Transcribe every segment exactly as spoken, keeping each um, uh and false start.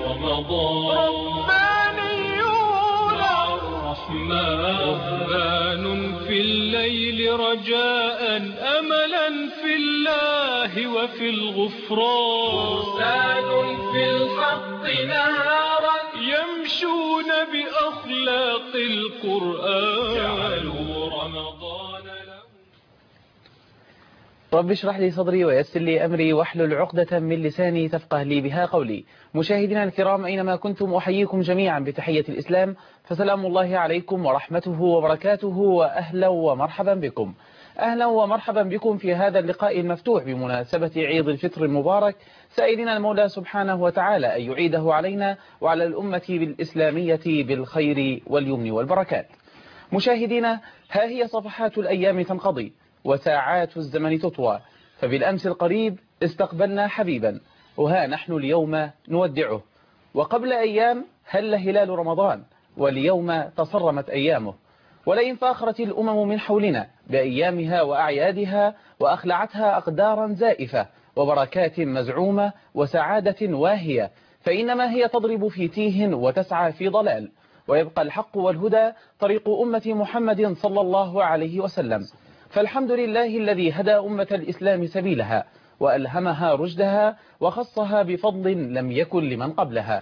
رمضان ربانيون مع الرحمن رهبان في الليل رجاء أملا في الله وفي الغفران فرسان في الحق نهارا يمشون بأخلاق القرآن جعلوا رمضان له. رب اشرح لي صدري ويسر لي أمري واحلل عقدة من لساني تفقه لي بها قولي. مشاهدينا الكرام أينما كنتم أحييكم جميعا بتحية الإسلام، فسلام الله عليكم ورحمته وبركاته، وأهلا ومرحبا بكم. أهلا ومرحبا بكم في هذا اللقاء المفتوح بمناسبة عيد الفطر المبارك، سائلين المولى سبحانه وتعالى أن يعيده علينا وعلى الأمة الإسلامية بالخير واليمن والبركات. مشاهدينا، ها هي صفحات الأيام تنقضي وساعات الزمن تطوى، فبالأمس القريب استقبلنا حبيبا، وها نحن اليوم نودعه. وقبل أيام هل هلال رمضان، واليوم تصرمت أيامه، ولئن فاخرت الأمم من حولنا بأيامها وأعيادها وأخلعتها أقدارا زائفة وبركات مزعومة وسعادة واهية، فإنما هي تضرب في تيه وتسعى في ضلال، ويبقى الحق والهدى طريق أمة محمد صلى الله عليه وسلم. فالحمد لله الذي هدى أمة الإسلام سبيلها وألهمها رشدها وخصها بفضل لم يكن لمن قبلها.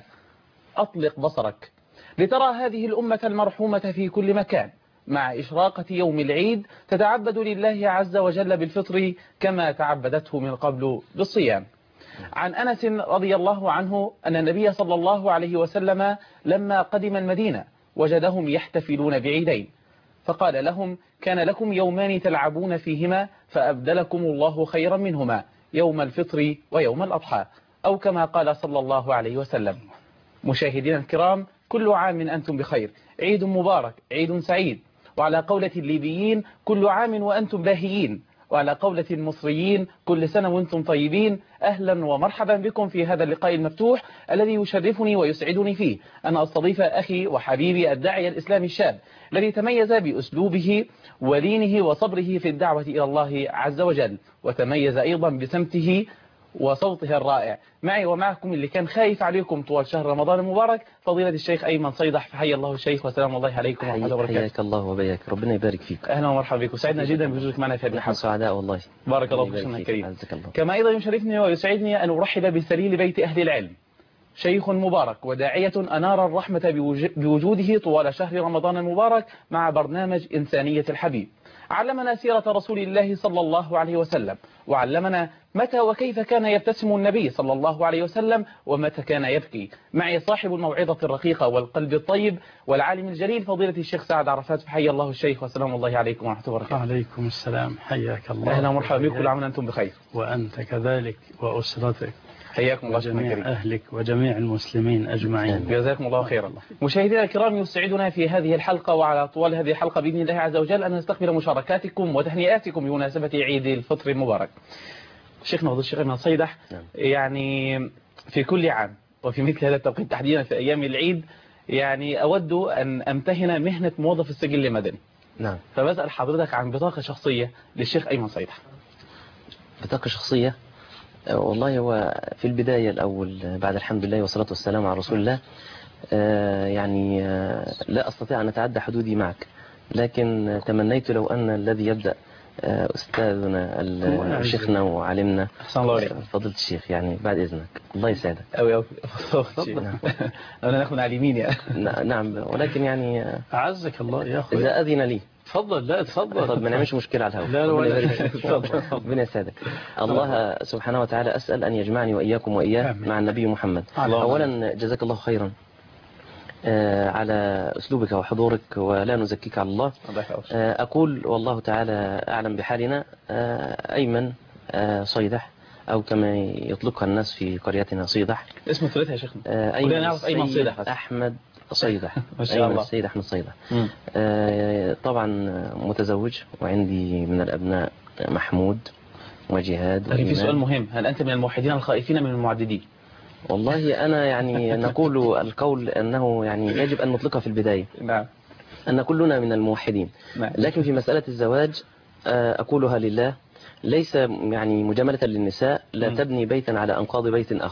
أطلق بصرك لترى هذه الأمة المرحومة في كل مكان مع إشراقة يوم العيد تتعبد لله عز وجل بالفطر كما تعبدته من قبل بالصيام. عن أنس رضي الله عنه أن النبي صلى الله عليه وسلم لما قدم المدينة وجدهم يحتفلون بعيدين، فقال لهم: كان لكم يومان تلعبون فيهما فأبدلكم الله خيرا منهما، يوم الفطر ويوم الأضحى، أو كما قال صلى الله عليه وسلم. مشاهدينا الكرام، كل عام أنتم بخير، عيد مبارك، عيد سعيد. وعلى قولة الليبيين: كل عام وأنتم باهيين. وعلى قولة المصريين: كل سنة وأنتم طيبين. أهلا ومرحبا بكم في هذا اللقاء المفتوح الذي يشرفني ويسعدني فيه أن أستضيف أخي وحبيبي الداعية الإسلامي الشاب الذي تميز بأسلوبه ولينه وصبره في الدعوة إلى الله عز وجل، وتميز أيضا بسمته وصوته الرائع. معي ومعكم اللي كان خايف عليكم طوال شهر رمضان المبارك، فضيلة الشيخ أيمن صيدح، فحي الله الشيخ وسلام الله عليكم ورحمة الله وبركاته. حياك الله وبياك، ربنا يبارك فيك. أهلا ومرحبا بك، وسعدنا جدا بوجودك معنا في هذه الحلقة. سعداء والله. بارك الله فيك شيخنا الكريم. كما أيضا يشرفني ويسعدني أن أرحب بسليل بيت أهل العلم، شيخ مبارك وداعية أنار الرحمة بوجوده طوال شهر رمضان المبارك مع برنامج إنسانية الحبيب. علمنا سيرة رسول الله صلى الله عليه وسلم، وعلمنا متى وكيف كان يبتسم النبي صلى الله عليه وسلم ومتى كان يبكي. معي صاحب الموعظة الرقيقة والقلب الطيب والعالم الجليل فضيلة الشيخ سعد عرفات، فحي الله الشيخ وسلام الله عليكم ورحمة الله وبركاته. وعليكم السلام، حياك الله. أهلا ومرحبا بكم، كل عام وأنتم بخير. وأنت كذلك وأسرتك، حياكم الله وجميع أهلك وجميع المسلمين أجمعين. جزاكم الله خيرا. مشاهدينا الكرام، يسعدنا في هذه الحلقة وعلى طوال هذه الحلقة بإذن الله عز وجل أن نستقبل مشاركاتكم وتهنئاتكم بمناسبة عيد الفطر المبارك. شيخنا فضيلة الشيخ أيمن صيدح، يعني في كل عام وفي مثل هذا التوقيت تحديدا في أيام العيد، يعني أود أن أمتهن مهنة موظف السجل المدني. نعم. فبسأل حضرتك عن بطاقة شخصية للشيخ أيمن صيدح. بطاقة شخصية؟ والله هو في البداية الأول بعد الحمد لله والصلاة والسلام على رسول الله، آه يعني آه لا أستطيع أن أتعدى حدودي معك، لكن تمنيت لو أن الذي يبدأ آه أستاذنا شيخنا وعلمنا فضيلة الشيخ، يعني بعد إذنك الله يسعدك. أوي أوي أنا ناخد على اليمين يا نعم، ولكن يعني أعزك الله يا أخوي إذا أذن لي. تفضل. لا تفضل. طب ما نعملش مشكلة على الهواء. لا ولا ربنا يسعدك. الله سبحانه وتعالى أسأل أن يجمعني وإياكم وإياه مع النبي محمد. أولا جزاك الله خيرا على أسلوبك وحضورك، ولا نزكيك على الله. أقول والله تعالى أعلم بحالنا. أيمن صيدح، أو كما يطلقها الناس في قريتنا صيدح. اسم ثلاثة يا شيخنا. أيمن نعرف أيمن صيدح أحمد صيدح. ما شاء الله. السيد أحمد صيدح. آه طبعا متزوج، وعندي من الأبناء محمود وجهاد. لكن في سؤال مهم، هل أنت من الموحدين الخائفين من المعددين؟ والله أنا يعني نقول القول أنه يعني يجب أن نطلقها في البداية. نعم. أن كلنا من الموحدين. نعم. لكن في مسألة الزواج أقولها لله، ليس يعني مجاملة للنساء، لا تبني بيتا على أنقاض بيت آخر.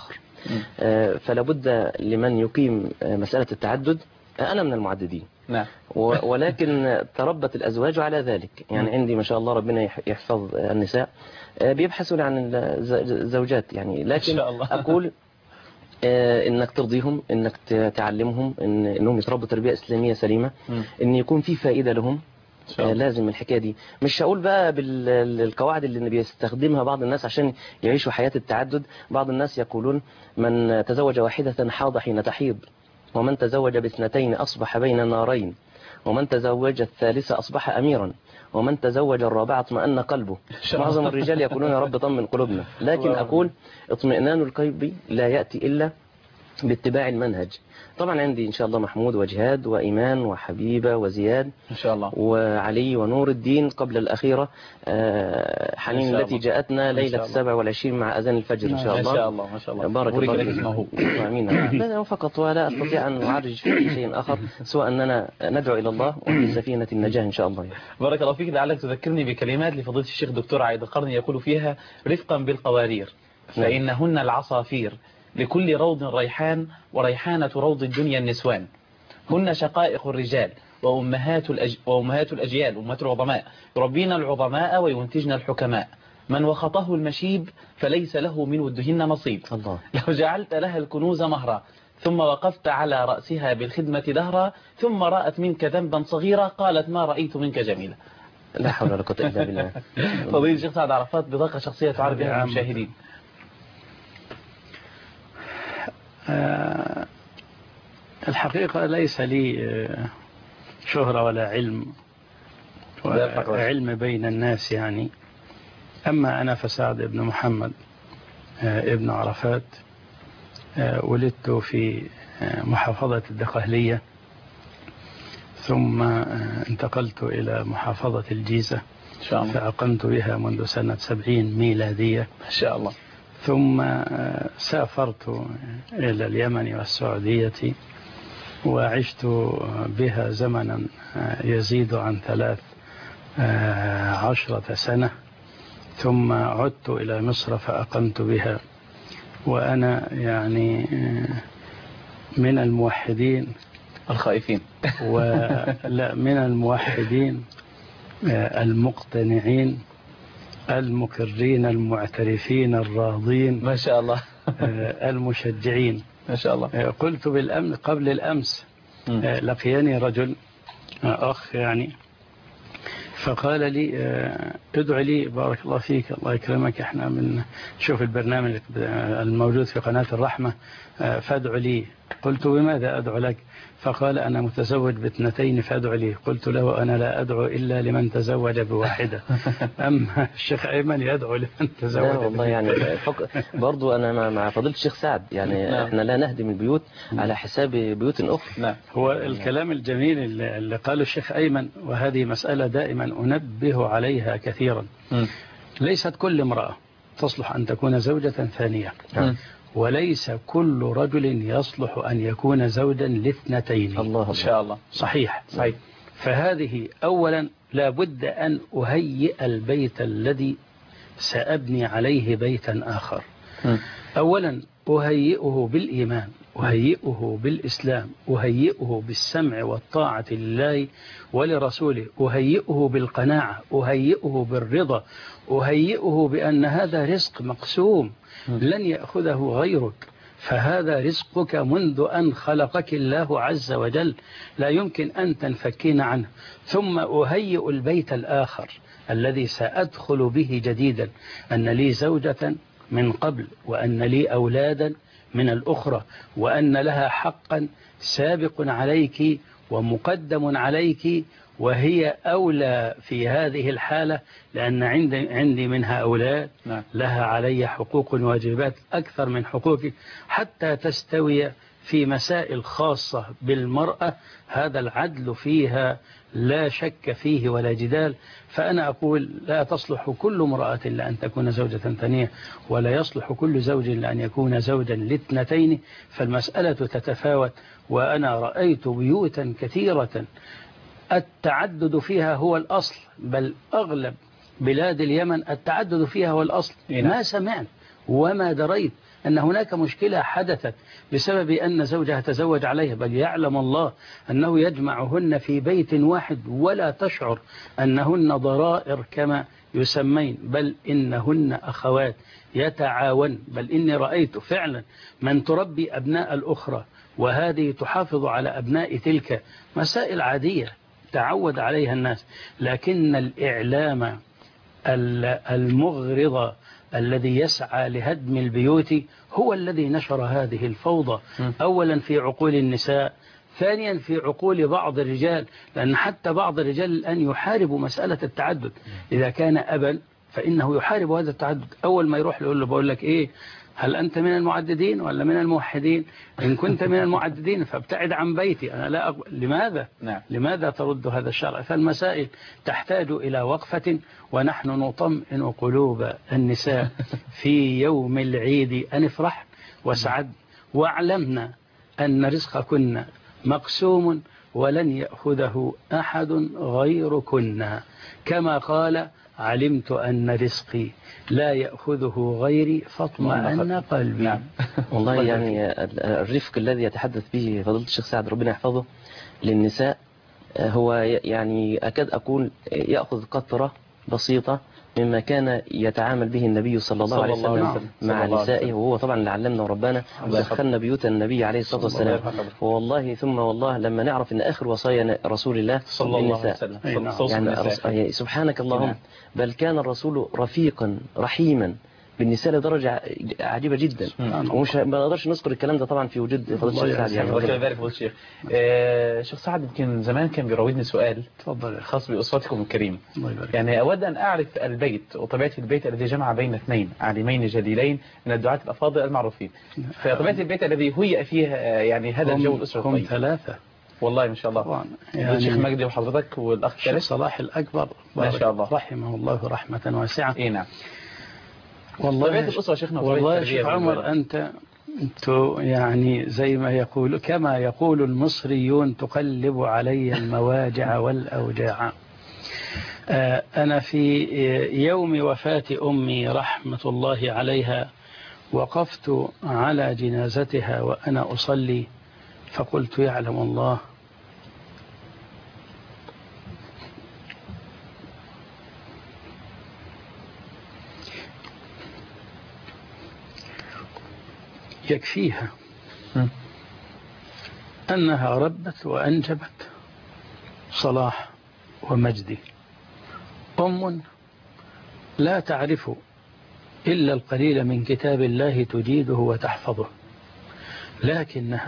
فلا بد لمن يقيم مسألة التعدد، أنا من المعددين نعم. ولكن تربت الأزواج على ذلك. يعني عندي ما شاء الله ربنا يحفظ النساء بيبحثون عن الزوجات، يعني لكن أقول انك ترضيهم، انك تعلمهم إن انهم يتربوا تربية اسلامية سليمة، ان يكون في فائدة لهم. لازم الحكاية دي، مش هقول بقى بالقواعد اللي بيستخدمها بعض الناس عشان يعيشوا حياة التعدد. بعض الناس يقولون من تزوج واحدة حاض حين تحيض، ومن تزوج باثنتين أصبح بين نارين، ومن تزوج الثالثة أصبح أميرا، ومن تزوج الرابعة اطمأن قلبه. معظم الرجال يقولون يا رب طمن قلوبنا، لكن أقول اطمئنان القلب لا يأتي إلا باتباع المنهج. طبعا عندي إن شاء الله محمود وجهاد وإيمان وحبيبة وزياد إن شاء الله، وعلي ونور الدين قبل الأخيرة حنين التي جاءتنا ليلة السابع والعشرين مع أذان الفجر إن شاء الله. ما شاء الله ما شاء الله. بارك الله فيك. آمين. لا فقط، ولا أستطيع أن أعرج في شيء آخر سوى أننا ندعو إلى الله وفي سفينة النجاة إن شاء الله. بارك الله فيك. لعلك تذكرني بكلمات لفضيلة الشيخ دكتور عايد القرني يقول فيها: رفقا بالقوارير فإنهن العصافير، لكل روض ريحان، وريحانة روض الدنيا النسوان، هن شقائق الرجال وأمهات, الأج... وأمهات الأجيال، أمهات العظماء، يربين العظماء وينتجن الحكماء، من وخطه المشيب فليس له من ودهن نصيب. الله. لو جعلت لها الكنوز مهرا، ثم وقفت على رأسها بالخدمة دهرا، ثم رأت منك ذنبا صغيرا قالت ما رأيت منك جميلا. لا حول ولا قوة إلا بالله. فضيلة الشيخ سعد عرفات، بطاقة شخصية تعرف بها المشاهدين. أه الحقيقة ليس لي شهرة ولا علم علم بين الناس يعني. أما أنا فسعد ابن محمد ابن عرفات، ولدت في محافظة الدقهلية، ثم انتقلت إلى محافظة الجيزة فأقمت بها منذ سنة سبعين ميلادية ما شاء الله. ثم سافرت إلى اليمن والسعودية وعشت بها زمنا يزيد عن ثلاث عشرة سنة، ثم عدت إلى مصر فأقمت بها، وأنا يعني من الموحدين الخائفين ولا من الموحدين المقتنعين المكرين المعترفين الراضين ما شاء الله المشجعين ما شاء الله. قلت بالأمس قبل الأمس لقياني رجل أخ يعني، فقال لي ادعي لي بارك الله فيك الله يكرمك، احنا من شوف البرنامج الموجود في قناة الرحمة فادعو لي. قلت بماذا أدعو لك؟ فقال أنا متزوج باثنتين فادعو لي. قلت له أنا لا أدعو إلا لمن تزوج بواحدة، أما الشيخ أيمن يدعو لمن تزوج. لا والله يعني برضو أنا مع فضيلة الشيخ سعد يعني نعم. احنا لا نهدم البيوت على حساب بيوت أخرى. نعم. هو الكلام الجميل اللي قاله الشيخ أيمن، وهذه مسألة دائما أنبه عليها كثيرا. م. ليست كل امرأة تصلح أن تكون زوجة ثانية، م. وليس كل رجل يصلح أن يكون زوجا لاثنتين. الله إن شاء الله. صحيح. صحيح. فهذه أولا لابد أن أهيئ البيت الذي سأبني عليه بيتا آخر. م. أولا أهيئه بالإيمان، أهيئه بالإسلام، أهيئه بالسمع والطاعة لله ولرسوله، أهيئه بالقناعة، أهيئه بالرضا، أهيئه بأن هذا رزق مقسوم لن يأخذه غيرك، فهذا رزقك منذ أن خلقك الله عز وجل، لا يمكن أن تنفكين عنه. ثم أهيئ البيت الآخر الذي سأدخل به جديدا، أن لي زوجة من قبل، وأن لي أولادا من الأخرى، وأن لها حقا سابق عليك ومقدم عليك، وهي أولى في هذه الحالة لأن عندي, عندي منها أولاد لها علي حقوق وواجبات أكثر من حقوقك، حتى تستوي في مسائل خاصة بالمرأة. هذا العدل فيها لا شك فيه ولا جدال. فأنا أقول لا تصلح كل امرأة لأن تكون زوجة ثانية، ولا يصلح كل زوج لأن يكون زوجا لاثنتين، فالمسألة تتفاوت. وأنا رأيت بيوتا كثيرة التعدد فيها هو الأصل، بل أغلب بلاد اليمن التعدد فيها هو الأصل. ما سمعت وما دريت أن هناك مشكلة حدثت بسبب أن زوجها تزوج عليها، بل يعلم الله أنه يجمعهن في بيت واحد ولا تشعر أنهن ضرائر كما يسمين، بل إنهن أخوات يتعاون. بل إني رأيت فعلا من تربي أبناء الأخرى وهذه تحافظ على أبناء تلك، مسائل عادية تعود عليها الناس. لكن الإعلام المغرض الذي يسعى لهدم البيوت هو الذي نشر هذه الفوضى، أولا في عقول النساء، ثانيا في عقول بعض الرجال، لأن حتى بعض الرجال الآن يحاربوا مسألة التعدد. إذا كان أبا فإنه يحارب هذا التعدد. أول ما يروح يقول له بقول لك إيه، هل أنت من المعددين ولا من الموحدين؟ إن كنت من المعددين فابتعد عن بيتي، أنا لا أقبل. لماذا؟ نعم. لماذا ترد هذا الشرع؟ فالمسائل تحتاج إلى وقفة، ونحن نطمئن قلوب النساء في يوم العيد أن افرح وسعد، واعلمنا أن رزقكن مقسوم ولن يأخذه أحد غيركن، كما قال علمت أن رزقي لا يأخذه غيري فاطمئن قلبي. نعم. والله يعني الرفق الذي يتحدث به فضيلة الشيخ سعد ربنا يحفظه للنساء هو يعني أكاد أقول يأخذ قطرة بسيطة مما كان يتعامل به النبي صلى الله عليه وسلم مع نسائه، وهو طبعا اللي علمنا وربنا ودخلنا بيوت النبي عليه الصلاة والسلام. والله ثم والله لما نعرف ان آخر وصايا رسول الله صلى الله عليه وسلم يعني سبحانك اللهم، بل كان الرسول رفيقا رحيما بالنساء لدرجة عجيبة جدا، ومش ما نقدرش نذكر الكلام ده طبعا في وجود فضيلة الشيخ سعد. يعني الله يبارك فيك الشيخ. الشيخ سعد يمكن زمان كان بيراودني سؤال تفضل خاص بأسرتكم الكريمة. يعني أود أن أعرف البيت وطبيعة البيت الذي جمع بين اثنين عالمين جليلين من الدعاة الأفاضل المعروفين، فطبيعة البيت الذي هيئ فيه يعني هذا الجو الأسرة هم ثلاثة والله ما شاء الله طبعا، يعني الشيخ مجدي وحضرتك والأخ الشيخ صلاح الأكبر ما شاء الله رحمه الله رحمة واسعة. إيه نعم. والله الأسرة شيخنا والله يا شيخ عمر أنت أنت يعني زي ما يقول كما يقول المصريون تقلب علي المواجع والأوجاع. أنا في يوم وفاة أمي رحمة الله عليها وقفت على جنازتها وأنا أصلي فقلت يعلم الله يكفيها أنها ربت وأنجبت صلاح ومجدي، أم لا تعرف إلا القليل من كتاب الله تجيده وتحفظه، لكنها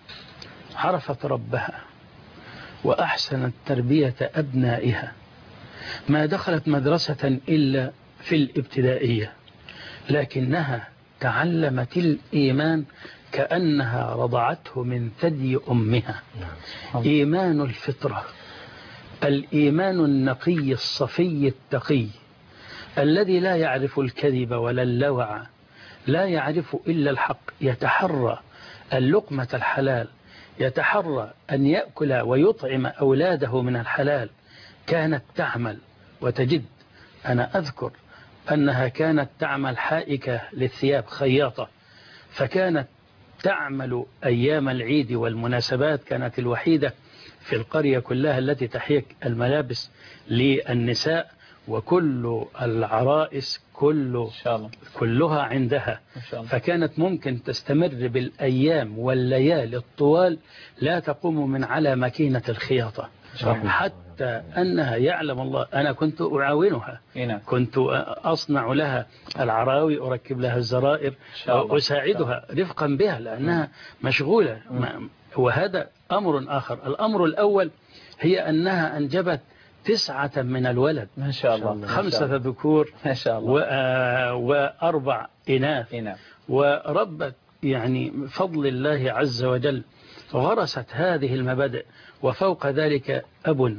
عرفت ربها وأحسنت تربية أبنائها، ما دخلت مدرسة إلا في الابتدائية، لكنها تعلمت الإيمان كأنها رضعته من ثدي أمها. إيمان الفطرة، الإيمان النقي الصفي التقي الذي لا يعرف الكذب ولا اللوع، لا يعرف إلا الحق، يتحرى اللقمة الحلال، يتحرى أن يأكل ويطعم أولاده من الحلال. كانت تعمل وتجد. أنا أذكر أنها كانت تعمل حائكة للثياب، خياطة، فكانت تعمل أيام العيد والمناسبات، كانت الوحيدة في القرية كلها التي تحيك الملابس للنساء، وكل العرائس كل كلها عندها، فكانت ممكن تستمر بالأيام والليالي الطوال لا تقوم من على ماكينة الخياطة، حتى أنها يعلم الله أنا كنت أعاونها، كنت أصنع لها العراوي، أركب لها الزرائر، وأساعدها رفقا بها لأنها مشغولة. وهذا أمر آخر. الأمر الأول هي أنها أنجبت تسعة من الولد ما شاء الله، خمسة ذكور ما شاء الله وأربع إناث، وربت يعني فضل الله عز وجل غرست هذه المبادئ. وفوق ذلك أب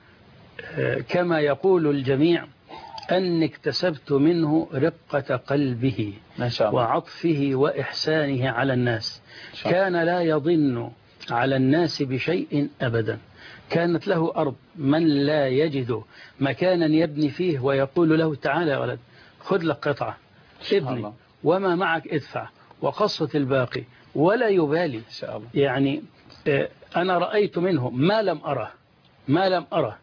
كما يقول الجميع أني اكتسبت منه رقة قلبه ما شاء الله وعطفه وإحسانه على الناس، كان لا يضن على الناس بشيء أبدا. كانت له أرض، من لا يجد مكانا يبني فيه ويقول له تعالى يا ولد خذ لك قطعة ابني وما معك ادفع، وقصة الباقي ولا يبالي. إن شاء الله. يعني أنا رأيت منه ما لم أره ما لم أره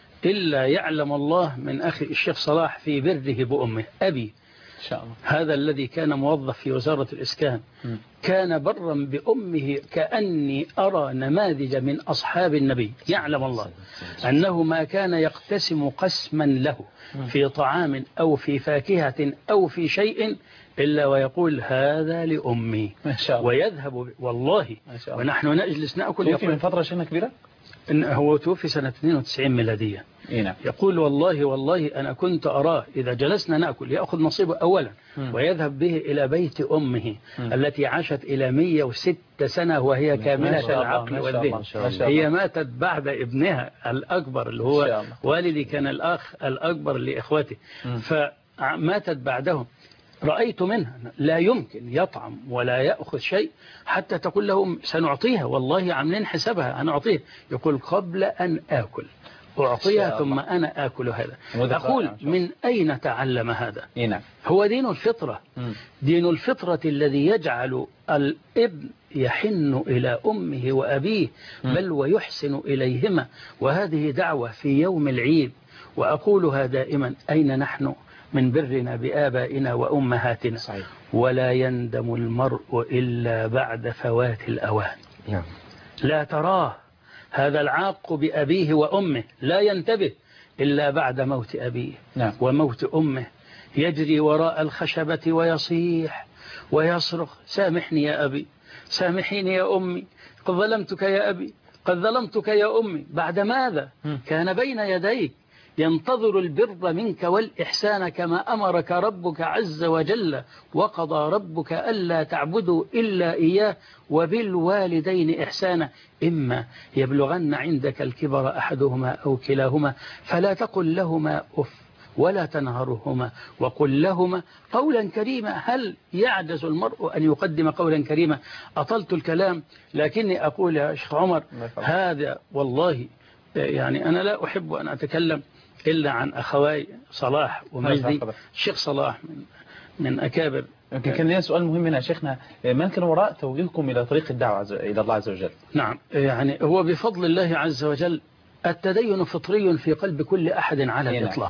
إلا يعلم الله من أخي الشيخ صلاح في بره بأمه. أبي إن شاء الله. هذا الذي كان موظف في وزارة الإسكان م. كان برا بأمه كأني أرى نماذج من أصحاب النبي. يعلم الله أنه ما كان يقتسم قسما له في طعام أو في فاكهة أو في شيء إلا ويقول هذا لأمي. ما شاء الله. ويذهب والله ما شاء الله. ونحن نجلس نأكل. توفي من فترة شنة كبيرة؟ إن هو توفي سنة اثنين وتسعين ميلادية. إيه. يقول والله والله أنا كنت أراه إذا جلسنا نأكل يأخذ نصيبه أولا م. ويذهب به إلى بيت أمه م. التي عاشت إلى مئة وستة سنة وهي كاملة العقل والذهن. هي ماتت بعد ابنها الأكبر اللي هو والدي كان الأخ الأكبر لإخوته م. فماتت بعدهم. رأيت منها لا يمكن يطعم ولا يأخذ شيء حتى تقول لهم سنعطيها والله عاملين حسابها هنعطيها. يقول قبل أن آكل أعطيها ثم أنا آكل هذا. أقول من أين تعلم هذا؟ نعم. هو دين الفطرة. م. دين الفطرة الذي يجعل الابن يحن إلى أمه وأبيه بل ويحسن إليهما. وهذه دعوة في يوم العيد وأقولها دائما أين نحن من برنا بآبائنا وأمهاتنا. صحيح. ولا يندم المرء إلا بعد فوات الأوان. نعم. لا تراه هذا العاق بأبيه وأمه لا ينتبه إلا بعد موت أبيه. نعم. وموت أمه يجري وراء الخشبة ويصيح ويصرخ سامحني يا أبي سامحيني يا أمي قد ظلمتك يا أبي قد ظلمتك يا أمي. بعد ماذا؟ م. كان بين يديك ينتظر البر منك والإحسان كما أمرك ربك عز وجل وقضى ربك ألا تعبدوا إلا إياه وبالوالدين إحسانا إما يبلغن عندك الكبر أحدهما أو كلاهما فلا تقل لهما أف ولا تنهرهما وقل لهما قولا كريما. هل يعجز المرء أن يقدم قولا كريما؟ أطلت الكلام لكني أقول يا شيخ عمر هذا والله يعني أنا لا أحب أن أتكلم إلا عن أخواي صلاح ومجدي. الشيخ صلاح من, من أكابر. يمكن كان لنا سؤال مهم هنا شيخنا، من كان وراء توجيهكم إلى طريق الدعوة إلى الله عز وجل؟ نعم يعني هو بفضل الله عز وجل التدين فطري في قلب كل أحد على الإطلاق.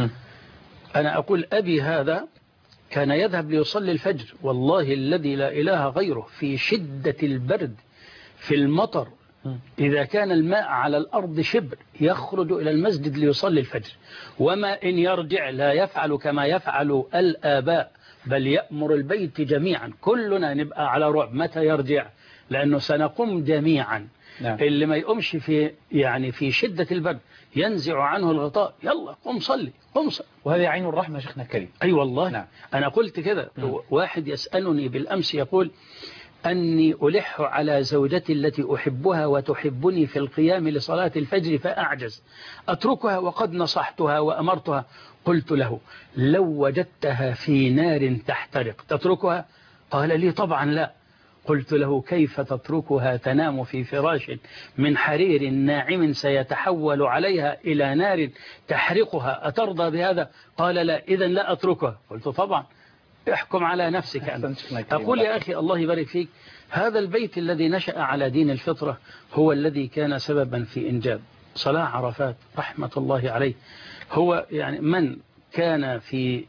أنا أقول أبي هذا كان يذهب ليصلي الفجر والله الذي لا إله غيره في شدة البرد في المطر إذا كان الماء على الأرض شبر يخرج إلى المسجد ليصلي الفجر. وما إن يرجع لا يفعل كما يفعل الآباء بل يأمر البيت جميعا كلنا نبقى على رعب متى يرجع لأنه سنقوم جميعا. نعم. اللي ما يقومش في يعني في شدة البرد ينزع عنه الغطاء يلا قم صلي قم صلي. وهذه عين الرحمة شيخنا الكريم. أي أيوة والله. نعم. أنا قلت كذا. واحد يسألني بالأمس يقول أني ألح على زوجتي التي أحبها وتحبني في القيام لصلاة الفجر فأعجز أتركها وقد نصحتها وأمرتها. قلت له لو وجدتها في نار تحترق تتركها؟ قال لي طبعا لا. قلت له كيف تتركها تنام في فراش من حرير ناعم سيتحول عليها إلى نار تحرقها أترضى بهذا؟ قال لا إذن لا أتركها. قلت طبعا احكم على نفسك أنت. أقول يا أخي الله يبارك فيك هذا البيت الذي نشأ على دين الفطرة هو الذي كان سببا في إنجاب صلاح عرفات رحمة الله عليه. هو يعني من كان في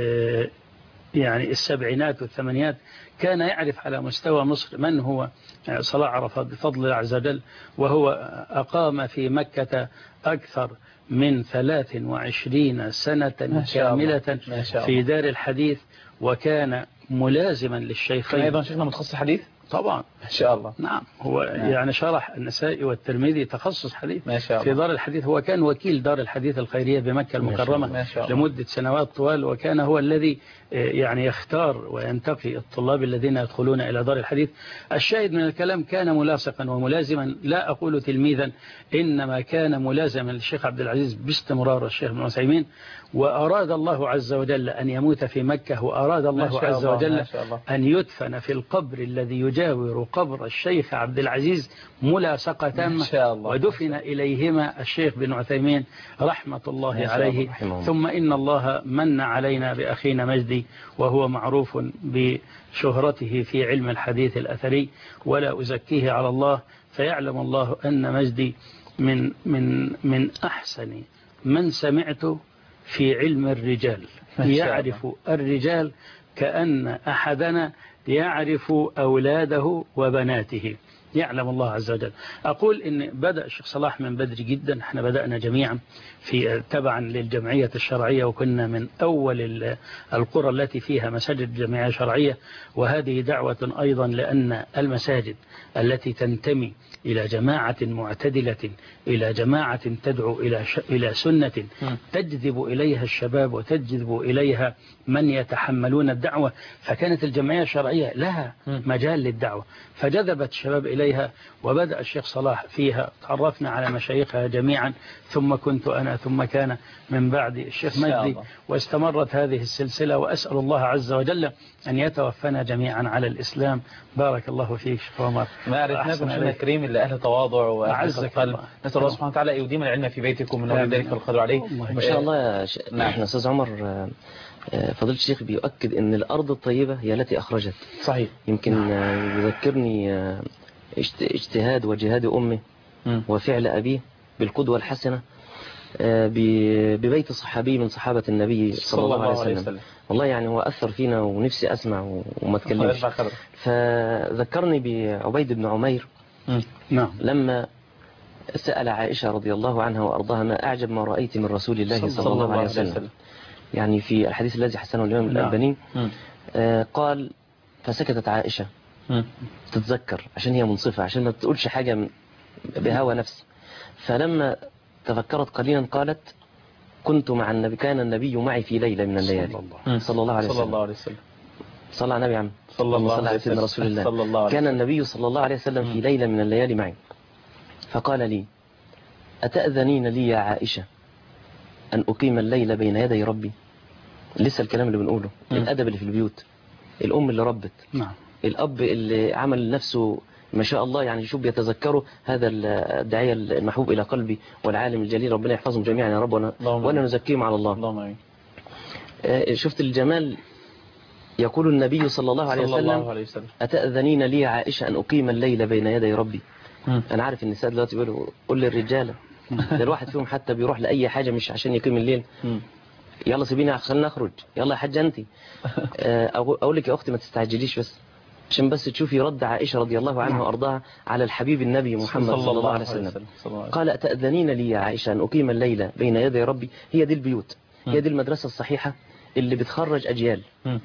يعني السبعينات والثمانينات كان يعرف على مستوى مصر من هو صلاح عرفات بفضل الله عز وجل. وهو أقام في مكة أكثر من ثلاث وعشرين سنة كاملة في دار الحديث وكان ملازما للشيخين. كان أيضا شيخنا متخصص حديث؟ طبعا ما شاء الله. نعم هو نعم. يعني شرح النسائي والترمذي تخصص حديث ما شاء الله. في دار الحديث. هو كان وكيل دار الحديث الخيرية بمكة المكرمة لمدة سنوات طوال وكان هو الذي يعني يختار وينتقي الطلاب الذين يدخلون إلى دار الحديث. الشاهد من الكلام كان ملاصقا وملازما لا أقول تلميذا إنما كان ملازما للشيخ عبد العزيز باستمرار الشيخ ابن عثيمين. وأراد الله عز وجل أن يموت في مكة، وأراد الله عز الله وجل ما شاء الله. أن يدفن في القبر الذي يجاور قبر الشيخ عبد العزيز ملاصقة تامة، شاء الله. ودفن إليهما الشيخ بن عثيمين رحمة الله ما شاء عليه. الله. رحمه الله. ثم إن الله من علينا بأخينا مجدي، وهو معروف بشهرته في علم الحديث الأثري، ولا أزكيه على الله، فيعلم الله أن مجدي من من من أحسن من سمعت في علم الرجال. يعرف الرجال كأن أحدنا يعرف أولاده وبناته، يعلم الله عز وجل. أقول إن بدأ الشيخ صلاح من بدري جدا، احنا بدأنا جميعا في تبعا للجمعية الشرعية، وكنا من أول القرى التي فيها مساجد جمعية شرعية، وهذه دعوة أيضا، لأن المساجد التي تنتمي إلى جماعة معتدلة، إلى جماعة تدعو إلى ش... إلى سنة تجذب إليها الشباب وتجذب إليها من يتحملون الدعوة، فكانت الجمعية الشرعية لها مجال للدعوة، فجذبت الشباب إليها، وبدأ الشيخ صلاح فيها، تعرفنا على مشايخها جميعا، ثم كنت أنا، ثم كان من بعد الشيخ مجدي، واستمرت هذه السلسلة، وأسأل الله عز وجل أن يتوفنا جميعا على الإسلام. بارك الله فيك شيخ عمر. ما عرفناكم شيخنا الكريم إلا أهل تواضع وأعز قلب. نسأل الله سبحانه وتعالى يديم العلم في بيتكم من ذلك القدر عليه ما شاء الله يا ش... نعم. احنا أستاذ عمر فضيلة الشيخ بيؤكد أن الأرض الطيبة هي التي أخرجت. صحيح. يمكن يذكرني اجتهاد وجهاد أمه وفعل أبيه بالقدوة الحسنة ببيت صحابي من صحابة النبي صلى الله عليه وسلم. وسلم والله يعني هو أثر فينا، ونفسي أسمع وما أتكلمش. فذكرني بعبيد بن عمير نعم. لما سأل عائشة رضي الله عنها وأرضاها ما أعجب ما رأيت من رسول الله صلى, صلى الله عليه وسلم, وسلم. يعني في الحديث الذي حسنه الإمام الألباني آه قال فسكتت عائشة م. تتذكر عشان هي منصفة، عشان ما تقولش حاجة بهوى نفسي. فلما تفكرت قليلا قالت كنت مع النبي، كان النبي معي في ليلة من الليالي صلى الله عليه وسلم. صلى الله عليه وسلم. صلى على النبي عم صلى الله عليه وسلم. رسول الله. صلى الله عليه كان النبي صلى الله عليه وسلم في ليلة من الليالي معي، فقال لي أتأذنين لي يا عائشة أن أقيم الليل بين يدي ربي؟ لسه الكلام اللي بنقوله، م. الأدب اللي في البيوت، الأم اللي ربت، نعم. الأب اللي عمل نفسه ما شاء الله، يعني شوف بيتذكروا هذا الداعية المحبوب إلى قلبي والعالم الجليل، ربنا يحفظهم جميعا يا رب، ولا نزكيهم على الله. اللهم آمين. شفت الجمال. يقول النبي صلى الله عليه وسلم أتأذنين لي عائشة أن أقيم الليل بين يدي ربي؟ م. أنا عارف النساء دلوقتي بيقولوا قول للرجالة، ده الواحد فيهم حتى بيروح لأي حاجة مش عشان يقيم الليل. م. يلا سيبيني عشان نخرج، يلا يا حاجة أنت. أقول لك يا أختي ما تستعجليش، بس عشان بس تشوفي رد عائشة رضي الله عنها وأرضاها على الحبيب النبي محمد صلى الله عليه وسلم. قال أتأذنين لي يا عائشة أن أقيم الليل بين يدي ربي؟ هي دي البيوت، هي دي المدرسة الصحيحة اللي بتخرج أجيال.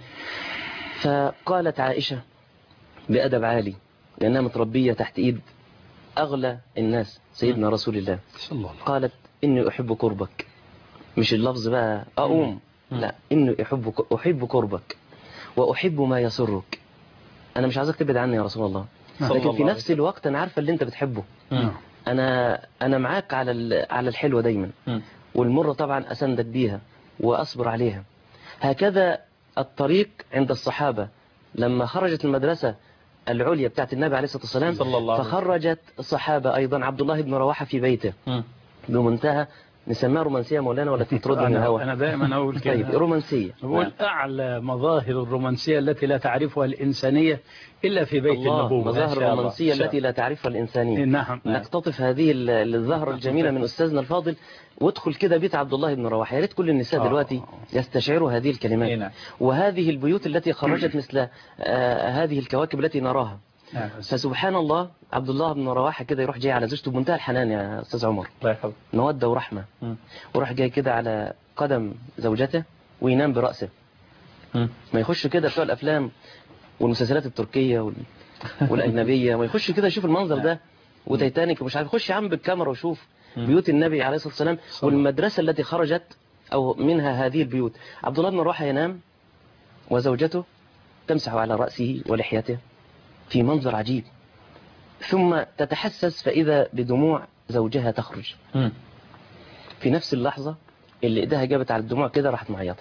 فقالت عائشة بأدب عالي، لأنها متربية تحت إيد أغلى الناس سيدنا رسول الله، قالت إني أحب قربك. مش اللفظ بقى أقوم، لا، إني أحب أحب قربك وأحب ما يسرك. أنا مش عايزك تبعد عني يا رسول الله، لكن في نفس الوقت أنا عارفة اللي أنت بتحبه. أنا أنا معاك على على الحلوة دايما، والمرة طبعا أسندك بيها وأصبر عليها. هكذا الطريق عند الصحابة لما خرجت المدرسة العليا بتاعت النبي عليه الصلاة والسلام، فخرجت الصحابة أيضا عبد الله بن رواحة في بيته بمنتهى نسميها رومانسية مولانا ولا تطرد من الهوى؟ أنا دائما أقول كده. طيب رومانسية، أقول أعلى مظاهر الرومانسية التي لا تعرفها الإنسانية إلا في بيت النبوة. مظاهر الرومانسية التي لا تعرفها الإنسانية. نعم. نقتطف هذه الظاهرة الجميلة من أستاذنا الفاضل، وادخل كده بيت عبد الله بن رواحة. يا ريت كل النساء دلوقتي يستشعروا هذه الكلمات وهذه البيوت التي خرجت مثل آه هذه الكواكب التي نراها. فسبحان الله، عبد الله بن رواحة كده يروح جاي على زوجته بمنتهى الحنان يا أستاذ عمر، مودة ورحمة، وراح جاي كده على قدم زوجته وينام برأسه. م. ما يخش كده بتوع الأفلام والمسلسلات التركية وال... والأجنبية، ما يخش كده يشوف المنظر ده وتيتانيك ومش عارف، يخش يا عم بالكاميرا وشوف بيوت النبي عليه الصلاة والسلام والمدرسة التي خرجت أو منها هذه البيوت. عبد الله بن رواحة ينام وزوجته تمسح على رأسه ولحيته في منظر عجيب، ثم تتحسس فإذا بدموع زوجها تخرج. م. في نفس اللحظة اللي ايدها جابت على الدموع كده راحت معيطة.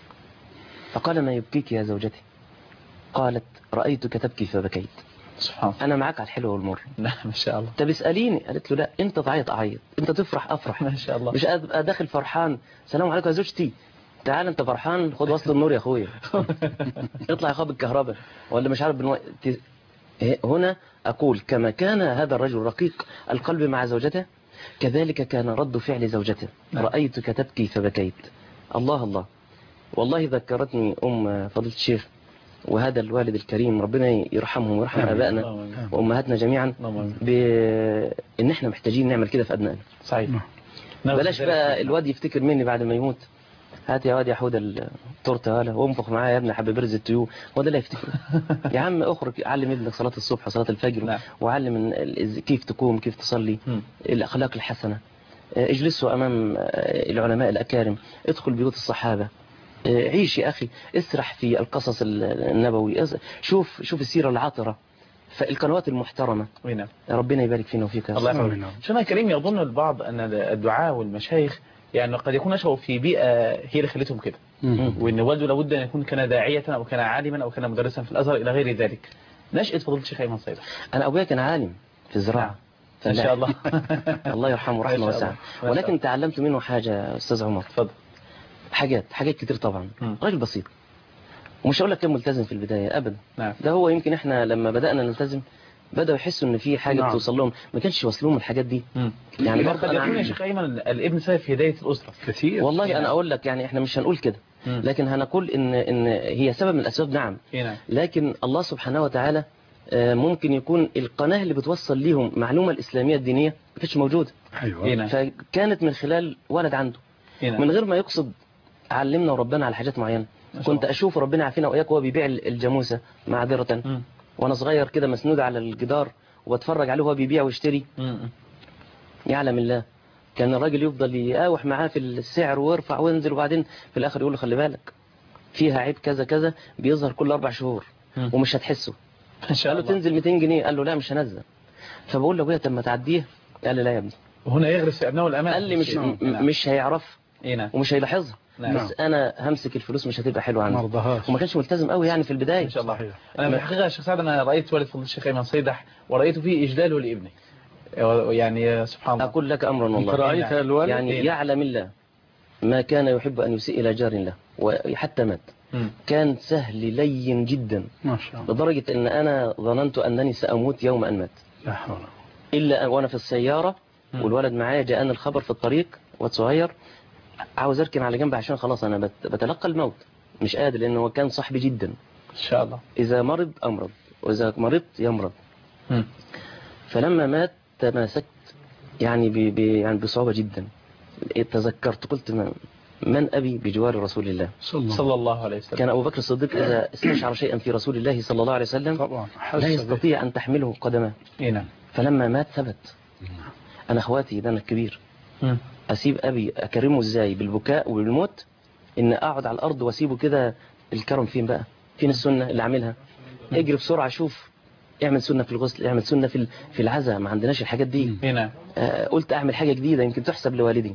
فقال ما يبكيك يا زوجتي؟ قالت رأيتك تبكي فبكيت. سبحان الله. انا معاك على الحلو والمر. نعم ما شاء الله. طب اسأليني. قالت له لا، انت تعيط اعيط، انت تفرح افرح. ما شاء الله. مش ابقى داخل فرحان سلام عليكم يا زوجتي، تعال انت فرحان خد وصل النور يا اخويا. اطلع يا خاب الكهرباء ولا مش عارف بنو... ت... هنا اقول كما كان هذا الرجل رقيق القلب مع زوجته كذلك كان رد فعل زوجته. نعم. رأيتك تبكي فبكيت. الله الله. والله ذكرتني ام فضيلة الشيخ وهذا الوالد الكريم ربنا يرحمهم ويرحم ابائنا وامهاتنا جميعا بان احنا محتاجين نعمل كده في ابنائنا. صحيح. بلاش بقى الواد يفتكر مني بعد ما يموت هات يا واد يا حود التورته ولا وانفخ معايا يا ابني حب برز الطيور، هو ده اللي هيفتكره. يا عم اخرج علم ابنك صلاه الصبح وصلاه الفجر. نعم. وعلم كيف تقوم كيف تصلي. م. الاخلاق الحسنه. اجلسوا امام العلماء الاكارم، ادخل بيوت الصحابه، عيش يا اخي، اسرح في القصص النبوي، شوف شوف السيره العاطره، فالقنوات المحترمه. نعم. ربنا يبارك فينا وفيك. الله يحفظك. شيخنا الكريم، يظن البعض ان الدعاء والمشايخ يعني قد يكون نشأوا في بيئة هي اللي خلتهم كده، وان والده لابد ان يكون كان داعية او كان عالما او كان مدرسا في الازهر الى غير ذلك. نشأة فضيلة الشيخ ايمن صيدح. انا ابويا كان عالم في الزراعه. نعم. ان شاء الله. الله يرحمه رحمه واسعه. ولكن تعلمت منه حاجه استاذ عمر. اتفضل. حاجات حاجات كتير طبعا. م. راجل بسيط ومش هقول لك كان ملتزم في البدايه ابدا. نعم. ده هو يمكن احنا لما بدانا نلتزم بدأوا يحسوا ان في حاجه. نعم. بتوصل لهم ما كانش يوصلهم الحاجات دي. م. يعني قد يكون يا شيخ ايمن الابن سبب في هدايه الاسره كثير. والله يعني انا اقول لك يعني احنا مش هنقول كده، لكن هنقول ان ان هي سبب من الاسباب. نعم. نعم. لكن الله سبحانه وتعالى ممكن يكون القناه اللي بتوصل ليهم معلومه الاسلاميه الدينيه ما كانتش موجوده. ايوه. فكانت من خلال ولد عنده من غير ما يقصد علمنا وربنا على حاجات معينه. كنت اشوف ربنا عافينا واياك وهو بيبيع الجاموسه معذره م. وانا صغير كده مسنود على الجدار واتفرج عليه وهو بيبيع ويشتري. م. يعلم الله كان الراجل يفضل يقاوح معاه في السعر ويرفع وينزل وبعدين في الاخر يقول له خلي بالك فيها عيب كذا كذا بيظهر كل اربع شهور م. ومش هتحسه. ان شاء الله. قال له تنزل مئتين جنيه، قال له لا مش هنزل. فبقول له ابويا طب ما تعديه، قال لي لا يا ابني. وهنا يغرس في ابنائه الامان. قال لي مش م... مش هيعرف نعم. ومش هيلاحظها. نعم. بس انا همسك الفلوس مش هتبقى حلوه عنده. مرضهاش. وما كانش ملتزم قوي يعني في البدايه. ان شاء الله. صحيح. انا في الحقيقه يا شيخ سعد انا رايت والد فضيله الشيخ ايمن صيدح ورأيت فيه اجلاله لابنه. يعني سبحان الله. اقول لك امرا والله. رأيت الوالد يعني إيه؟ يعلم الله ما كان يحب ان يسيء الى جار له وحتى مات. م. كان سهل لين جدا ما شاء الله لدرجه ان انا ظننت انني ساموت يوم ان مات. لا حول. الا وانا في السياره م. والولد معايا جاءني الخبر في الطريق واد صغير عاوز اركن على جنب عشان خلاص انا بتلقى الموت مش قادر لانه هو كان صاحبي جدا. ان شاء الله. اذا مرض امرض واذا مرضت يمرض. م. فلما مات تماسكت يعني ب... ب... يعني بصعوبه جدا. تذكرت قلت من, من ابي بجوار رسول الله صلى الله عليه وسلم. كان ابو بكر الصديق اذا استشعر شيئا في رسول الله صلى الله عليه وسلم طبعا لا يستطيع ان تحمله قدمه. نعم. فلما مات ثبت. انا اخواتي ده انا الكبير. م. اسيب ابي اكرمه ازاي بالبكاء وبالموت ان اقعد على الارض واسيبه كده. الكرم فين بقى؟ فين السنه اللي اعملها؟ اجري بسرعه شوف اعمل سنه في الغسل، اعمل سنه في في العزاء، ما عندناش الحاجات دي. هنا آه قلت اعمل حاجه جديده يمكن تحسب لوالدي.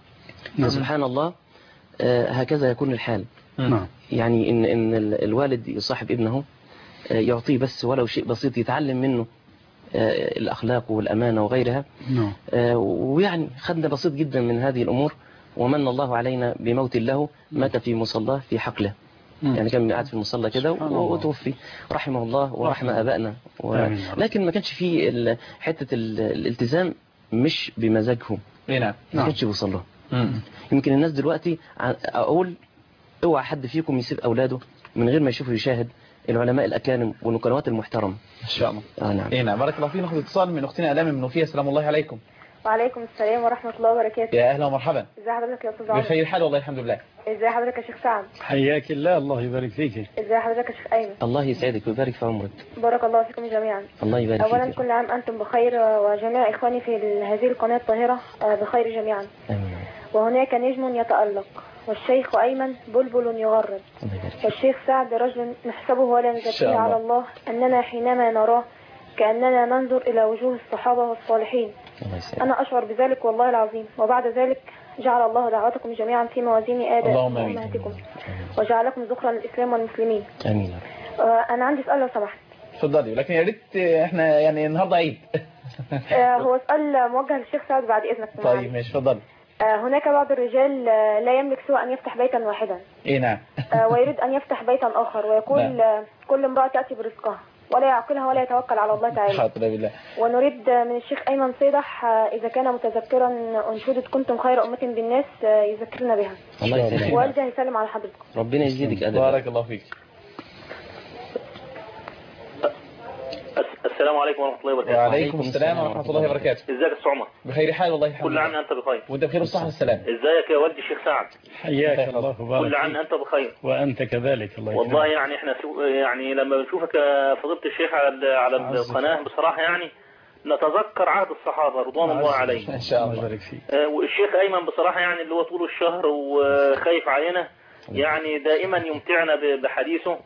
سبحان الله. آه هكذا يكون الحال. نعم. يعني ان ان الوالد يصاحب ابنه آه يعطيه بس ولو شيء بسيط يتعلم منه آه الاخلاق والامانه وغيرها. نعم. آه ويعني خدنا بسيط جدا من هذه الامور ومن الله علينا بموت له مات في مصلاه في حقله. يعني كان قاعد في المصلى كده وتوفي رحمه الله ورحم ابائنا و... لكن ما كانش فيه حته الالتزام مش بمزاجهم. نعم. ما كانش بيوصل لهم. يمكن الناس دلوقتي اقول اوعى حد فيكم يسيب اولاده من غير ما يشوفوا يشاهد العلماء الاكارم والقنوات المحترمه ان شاء الله. اه نعم. اي نعم. بارك الله فيك. ناخذ اتصال من اختنا الام من نوفيه. السلام الله عليكم. وعليكم السلام ورحمة الله وبركاته. يا أهلا ومرحبا. ازي حضرتك يا أستاذ عمر؟ بخير حال والله الحمد لله. ازي حضرتك يا شيخ سعد؟ حياك الله الله يبارك فيك. ازي حضرتك يا شيخ أيمن؟ الله يسعدك ويبارك في عمرك. بارك الله فيكم جميعا. الله يبارك فيك. أولا كل عام أنتم بخير وجميع إخواني في هذه القناة الطاهرة بخير جميعا. آمين. وهناك نجم يتألق والشيخ أيمن بلبل يغرد والشيخ سعد رجل نحسبه ولا نزكيه على الله أننا حينما نراه كأننا ننظر إلى وجوه الصحابة والصالحين. أنا أشعر بذلك والله العظيم. وبعد ذلك جعل الله دعوتكم جميعا في موازين اللهم آمين. آبائكم وجعلكم ذخرا للإسلام والمسلمين. امين. آه، أنا عندي سؤال لو سمحت. اتفضلي، لكن يا ريت احنا يعني النهارده عيد. آه، هو سؤال موجه للشيخ سعد بعد إذنك. طيب ماشي، اتفضلي. آه، هناك بعض الرجال آه، لا يملك سوى أن يفتح بيتا واحدا. ايه نعم. آه، ويريد أن يفتح بيتا آخر ويقول نعم. آه، كل امرأة تأتي برزقها ولا يعقلها ولا يتوكل على الله تعالى. حاضر بالله. ونريد آه، من الشيخ أيمن صيدح آه، إذا كان متذكرا أنشودة كنتم خير أمة بالناس آه، يذكرنا بها. الله يسلمك. والدي يسلم على حضرتك. ربنا يزيدك ادب. بارك الله فيك. السلام عليكم ورحمة الله وبركاته. وعليكم السلام ورحمة الله وبركاته. ازيك يا استاذ عمر؟ بخير حال والله الحمد كل لله. عام انت بخير. وانت بخير والصحة والسلام. ازيك يا والدي الشيخ سعد؟ حياك الله وبارك كل عام فيك. انت بخير. وأنت كذلك. الله يكرمك. والله يعني احنا سو يعني لما بنشوفك يا فضيلة الشيخ على على عزك. القناة بصراحة يعني نتذكر عهد الصحابة رضوان الله عليهم. ان شاء الله الله. يبارك فيك. آه، والشيخ ايمن بصراحة يعني اللي هو طول الشهر وخايف علينا يعني دائما يمتعنا ب- بحديثه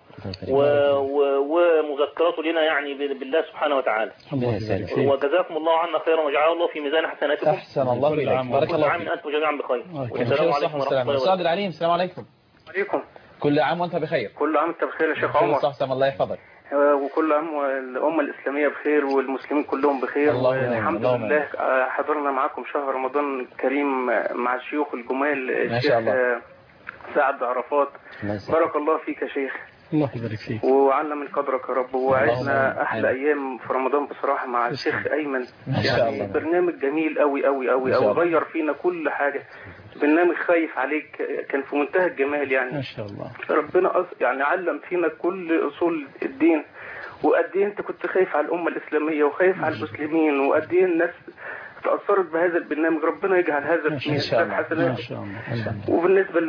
و- و- ومذكراته لنا يعني ب- بالله سبحانه وتعالى. الله يبارك فيك. وجزاكم الله عنا خيرا وجعله الله في ميزان حسناتكم. احسن الله كل اليك. عام بارك كل الله عام فيك. انتم جميعا بخير. الله بخير والسلام والصحة عليكم ورحمة والسلام. الله استاذ وبركاته. العليم السلام عليكم. عليكم. كل عام وانت بخير. كل عام وانت بخير يا شيخ بخير عمر. والصحة والسلام. الله يحفظك. آه، وكل عام والأمة الإسلامية بخير والمسلمين كلهم بخير. اللهم آمين. والحمد اللهم لله آه، حضرنا معاكم شهر رمضان الكريم آه، مع الشيوخ الجمال ما الشيخ شاء الله. آه، سعد عرفات. الله يسلمك. بارك الله فيك يا شيخ الله يبارك فيك. وعلم قدرك يا رب. اللهم وعشنا آمين. أحلى أيام في رمضان بصراحة مع الشيخ أيمن. ما شاء يعني الله. برنامج جميل قوي قوي قوي ما شاء قوي الله. غير فينا كل حاجة. برنامج خايف عليك آه، كان في منتهى الجمال يعني. ما شاء الله. ربنا أص... يعني علم فينا كل أصول الدين. وقد ايه انت كنت خايف على الأمة الإسلامية وخايف على المسلمين وقد ايه الناس تأثرت بهذا البرنامج. ربنا يجعل هذا في إن شاء الله. ما حسنات. شاء الله. وبالنسبة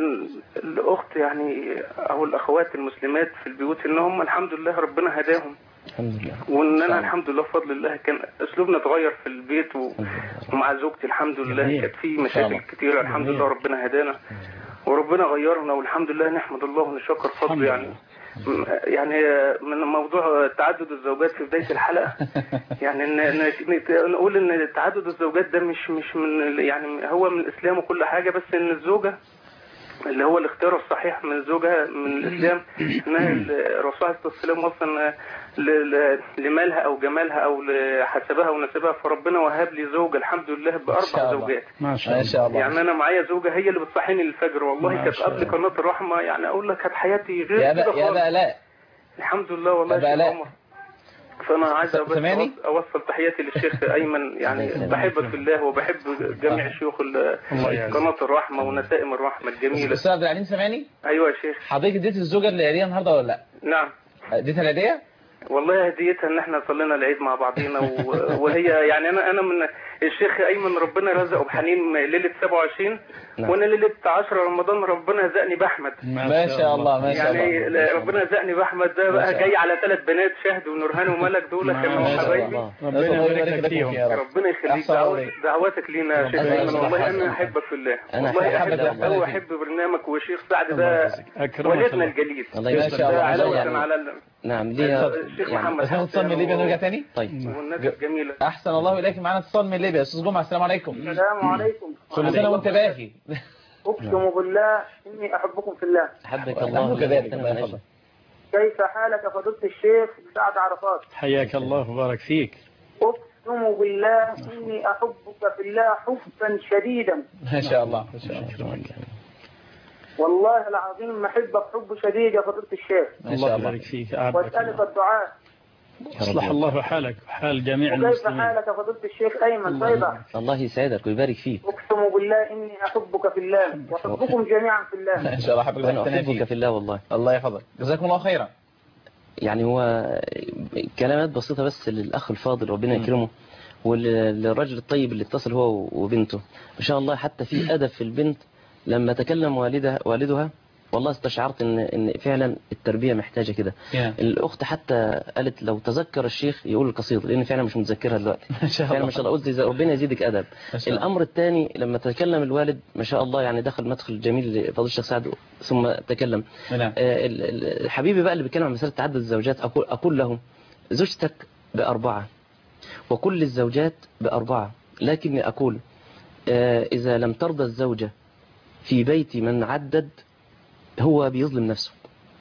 للأخت يعني أو الأخوات المسلمات في البيوت إنهم الحمد لله ربنا هداهم. الحمد لله. وإننا الحمد لله بفضل الله كان أسلوبنا اتغير في البيت و... ومع زوجتي الحمد لله جميل. كانت في شاء مشاكل الله. كتيرة الحمد جميل. لله ربنا هدانا وربنا غيرنا والحمد لله نحمد الله ونشكر الحمد فضله يعني. لله. م- يعني من موضوع تعدد الزوجات في بداية الحلقة يعني ن- ن- نقول ان تعدد الزوجات ده مش مش من يعني هو من الإسلام وكل حاجة بس ان الزوجة اللي هو الاختيار الصحيح من الزوجة من الإسلام انها الرسول عليه الصلاة والسلام وصل ل- ل- لمالها او جمالها او لحسبها ونسبها فربنا وهب لي زوجة الحمد لله شاء بأربع الله. زوجات. ما شاء ما الله. شاء الله. يعني انا معايا زوجة هي اللي بتصحيني للفجر والله ما كانت شاء قبل الله. قناة الرحمة يعني اقول لك كانت حياتي غير يا كده بقى يا خالص. بقى لا. الحمد لله والله أبا يا لا. شيخ عمر. فانا عايز بس سامعني؟ أوص- اوصل تحياتي للشيخ ايمن يعني بحبك في الله وبحب جميع شيوخ ال- الله يعزك. قناة الرحمة ونسائم الرحمة الجميلة. استاذ عبد العليم سامعني؟ ايوه يا شيخ. حضرتك اديت الزوجة العيدية النهارده ولا لا؟ نعم اديتها العيدية؟ والله هديتها ان احنا صلينا العيد مع بعضينا و- وهي يعني انا انا من الشيخ ايمن ربنا رزقه بحنين ليله سبعة وعشرين نعم. وانا ليله عشرة رمضان ربنا رزقني باحمد. ما شاء الله ما شاء يعني الله. ربنا رزقني باحمد ده ما بقى شاء جاي على ثلاث بنات شهد ونورهان وملك دول ما كانوا شاء حبايبي. الله. ربنا نسأل الله يبارك يبارك لك فيهم. فيها يا رب. ربنا يخليك أحسن دعوات عليك. دعواتك لينا يا شيخ ربنا ايمن يصلح والله حالك. انا احبك في الله. أنا والله أحبك احبك والله. قوي فيك. واحب برنامجك والشيخ سعد الله ده يجزيك. أكرمك ولدنا الله. الجليل. الله ما يبارك شاء الله. ده ما شاء الله. علاوة على ال- نعم ليا الشيخ يعني محمد بس اتصال من ليبيا نرجع تاني؟ طيب. والناس الجميلة. احسن الله اليك. معانا اتصال من ليبيا. استاذ جمعة السلام عليكم. السلام عليكم. كل سنة وانت باهي. أقسم بالله إني أحبكم في الله. أحبك نحن الله. كذلك. أنا الله من يحفظك. أجل. كيف حالك فضيلة الشيخ سعد عرفات؟ حياك الله وبارك فيك. أقسم بالله إني أحبك في الله حبا شديدا. ما شاء الله ما شاء الله. أكرمك. والله العظيم محبك حب شديد يا فضيلة الشيخ. ما شاء الله الله. يبارك فيك. أعبك وأسألك الله. الدعاء. أصلح الله حالك وحال جميع وكيف المسلمين. حالك يا فضيلة الشيخ أيمن الله طيبة؟ يبارك. الله يسعدك ويبارك فيك. أقسم بالله إني أحبك في الله وأحبكم جميعا في الله. ما شاء الله. حبك وأنا تحتنا أحبك فيه. في الله والله. الله يحفظك. جزاكم الله خيرا. يعني هو كلمات بسيطة بس للأخ الفاضل ربنا يكرمه وللرجل الطيب اللي اتصل هو وبنته. ما شاء الله حتى في أدب في البنت لما تكلم والدها والدها والله استشعرت ان ان فعلا التربيه محتاجه كده. Yeah. الاخت حتى قالت لو تذكر الشيخ يقول القصيده لان فعلا مش متذكرها دلوقتي. ما شاء فعلا الله. ما شاء الله قلت زي- ربنا يزيدك ادب. ما شاء الله. الامر الثاني لما تكلم الوالد ما شاء الله يعني دخل مدخل جميل لفضيله الشيخ سعد ثم تكلم. نعم. آه، ال- ال- حبيبي بقى اللي بيتكلم عن مساله تعدد الزوجات اقول اقول له زوجتك باربعه وكل الزوجات باربعه لكني اقول إذا لم ترضى الزوجة في بيت من عدد هو بيظلم نفسه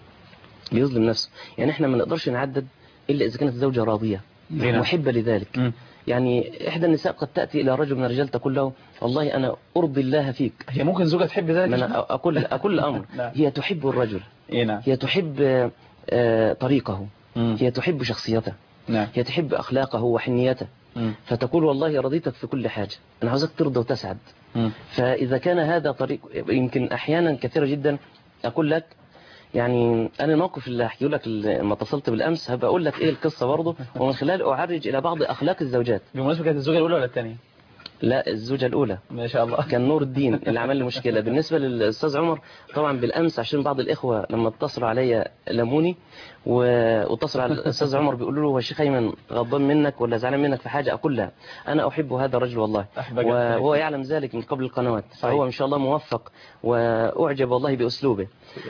بيظلم نفسه. يعني احنا ما نقدرش نعدد إلا إذا كانت الزوجة راضية محبة لذلك. م. يعني إحدى النساء قد تأتي إلى رجل من الرجال تقول له والله أنا أرضي الله فيك. هي ممكن زوجة تحب ذلك؟ أنا أقول أقول الأمر هي تحب الرجل. هي تحب طريقه. م. هي تحب شخصيته. نعم. هي تحب أخلاقه وحنيته. م. فتقول والله رضيتك في كل حاجة، أنا عاوزك ترضى وتسعد. م. فإذا كان هذا طريق، يمكن أحيانا كثيرة جدا أقول لك، يعني أنا الموقف اللي أحكيه لك لما اتصلت بالأمس هبقى أقول لك إيه القصة برضه، ومن خلال أعرج إلى بعض أخلاق الزوجات. بالمناسبة كانت الزوجة الأولى ولا الثانية؟ لا الزوجة الأولى ما شاء الله. كان نور الدين اللي عمل لي مشكلة. بالنسبة للأستاذ عمر طبعا بالأمس عشان بعض الإخوة لما اتصلوا عليا لموني واتصلوا على الأستاذ عمر بيقولوا له هو الشيخ أيمن غضبان منك ولا زعلان منك في حاجة؟ أقول له أنا أحب هذا الرجل والله، وهو يعلم ذلك من قبل القنوات، فهو إن شاء الله موفق وأعجب والله بأسلوبه.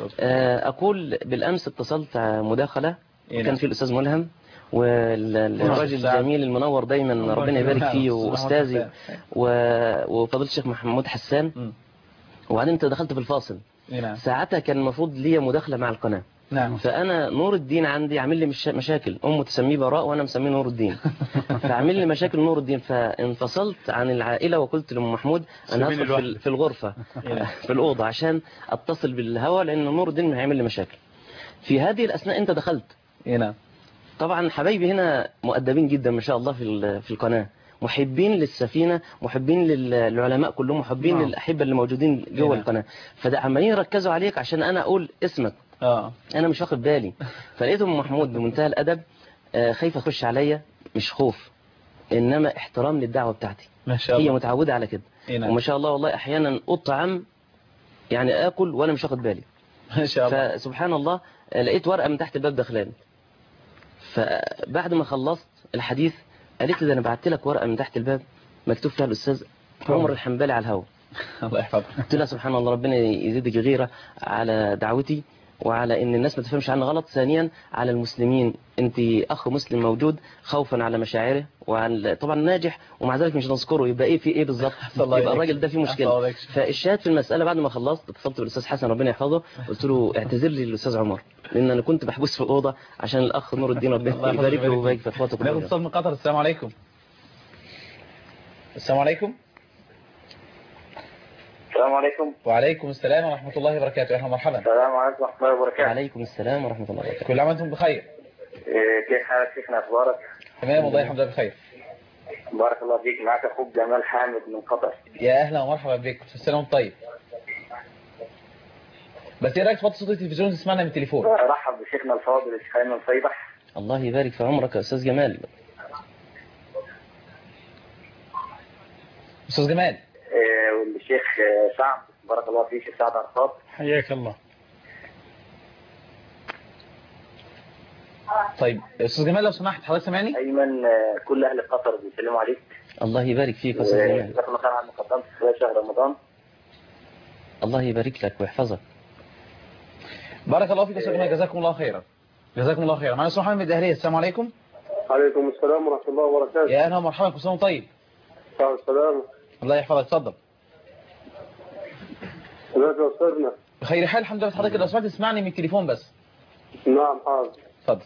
أقول بالأمس اتصلت مداخلة كان في الأستاذ ملهم والراجل الجميل المنور دايما ربنا يبارك فيه واستاذي وفضيله الشيخ محمود حسان. وبعدين انت دخلت في الفاصل ساعتها كان المفروض ليا مداخله مع القناه. نعم. فانا نور الدين عندي عامل لي مش مشاكل، امه تسميه براء وانا مسميه نور الدين فعامل لي مشاكل نور الدين. فانفصلت عن العائله وقلت لام محمود انا هدخل في الغرفه في الاوضه عشان اتصل بالهواء لان نور الدين هيعمل لي مشاكل. في هذه الاثناء انت دخلت. نعم. طبعا حبايبي هنا مؤدبين جدا ما شاء الله في في القناة، محبين للسفينة، محبين للعلماء كلهم، محبين نعم. للأحبة اللي موجودين جوه القناة. فده عمالين يركزوا عليك عشان أنا أقول اسمك. آه. أنا مش واخد بالي. فلقيتهم محمود بمنتهى الأدب خايف أخش عليا، مش خوف إنما احترام للدعوة بتاعتي. ما شاء الله. هي متعودة على كده. نعم. وما شاء الله والله أحيانا أطعم يعني آكل وأنا مش واخد بالي. ما شاء الله. فسبحان الله لقيت ورقة من تحت الباب دخلاني. فبعد ما خلصت الحديث قالت لي ده انا بعت لك ورقه من تحت الباب مكتوب فيها الاستاذ عمر الحنبلي على الهواء. الله يحفظك. قلت لها سبحان الله ربنا يزيدك غيره على دعوتي وعلى ان الناس ما تفهمش عني غلط. ثانيا على المسلمين، انت اخ مسلم موجود خوفا على مشاعره وعن طبعا ناجح ومع ذلك مش نذكره، يبقى ايه في ايه بالظبط؟ يبقى الراجل ده فيه مشكله. فالشاهد في المساله بعد ما خلصت اتصلت بالاستاذ حسن ربنا يحفظه قلت له اعتذر لي للاستاذ عمر لان انا كنت محبوس في الاوضه عشان الاخ نور الدين ربنا يبارك له ويبارك في اخواته كلهم. ناخد اتصال من قطر. السلام عليكم. السلام عليكم. السلام عليكم. وعليكم السلام ورحمة الله وبركاته. أهلا ومرحبا. السلام عليكم ورحمة الله وبركاته. وعليكم السلام ورحمة الله وبركاته. كل عام وأنتم بخير. إيه كيف حالك شيخنا أخبارك؟ تمام والله الحمد لله بخير. بارك الله فيك. معك أخوك جمال حامد من قطر. يا أهلا ومرحبا بك. السلام طيب. بس إيه رأيك تفضل صوت التلفزيون تسمعنا من التليفون؟ رحب بشيخنا الفاضل الشيخ أيمن صيبح. الله يبارك في عمرك يا أستاذ جمال. أستاذ جمال. إيه والشيخ سعد بارك الله فيك. الشيخ سعد عرفات حياك الله. طيب أستاذ جمال لو سمحت حضرتك سامعني؟ أيمن كل أهل قطر بيسلموا عليك. الله يبارك فيك يا أستاذ جمال. جزاك الله خير على مقدمتك خلال شهر رمضان. الله يبارك لك ويحفظك. بارك الله فيك يا أستاذ جمال جزاكم الله خيرا. جزاكم الله خيرا. معنا أستاذ محمد من الدهرية. السلام عليكم. عليكم السلام ورحمة الله وبركاته. يا أهلا ومرحبا. كل سنة طيب. السلام. الله يحفظك. اتفضل. ازيك يا أستاذنا؟ بخير حال الحمد لله. حضرتك لو سمحت تسمعني من التليفون بس. نعم حاضر. اتفضل.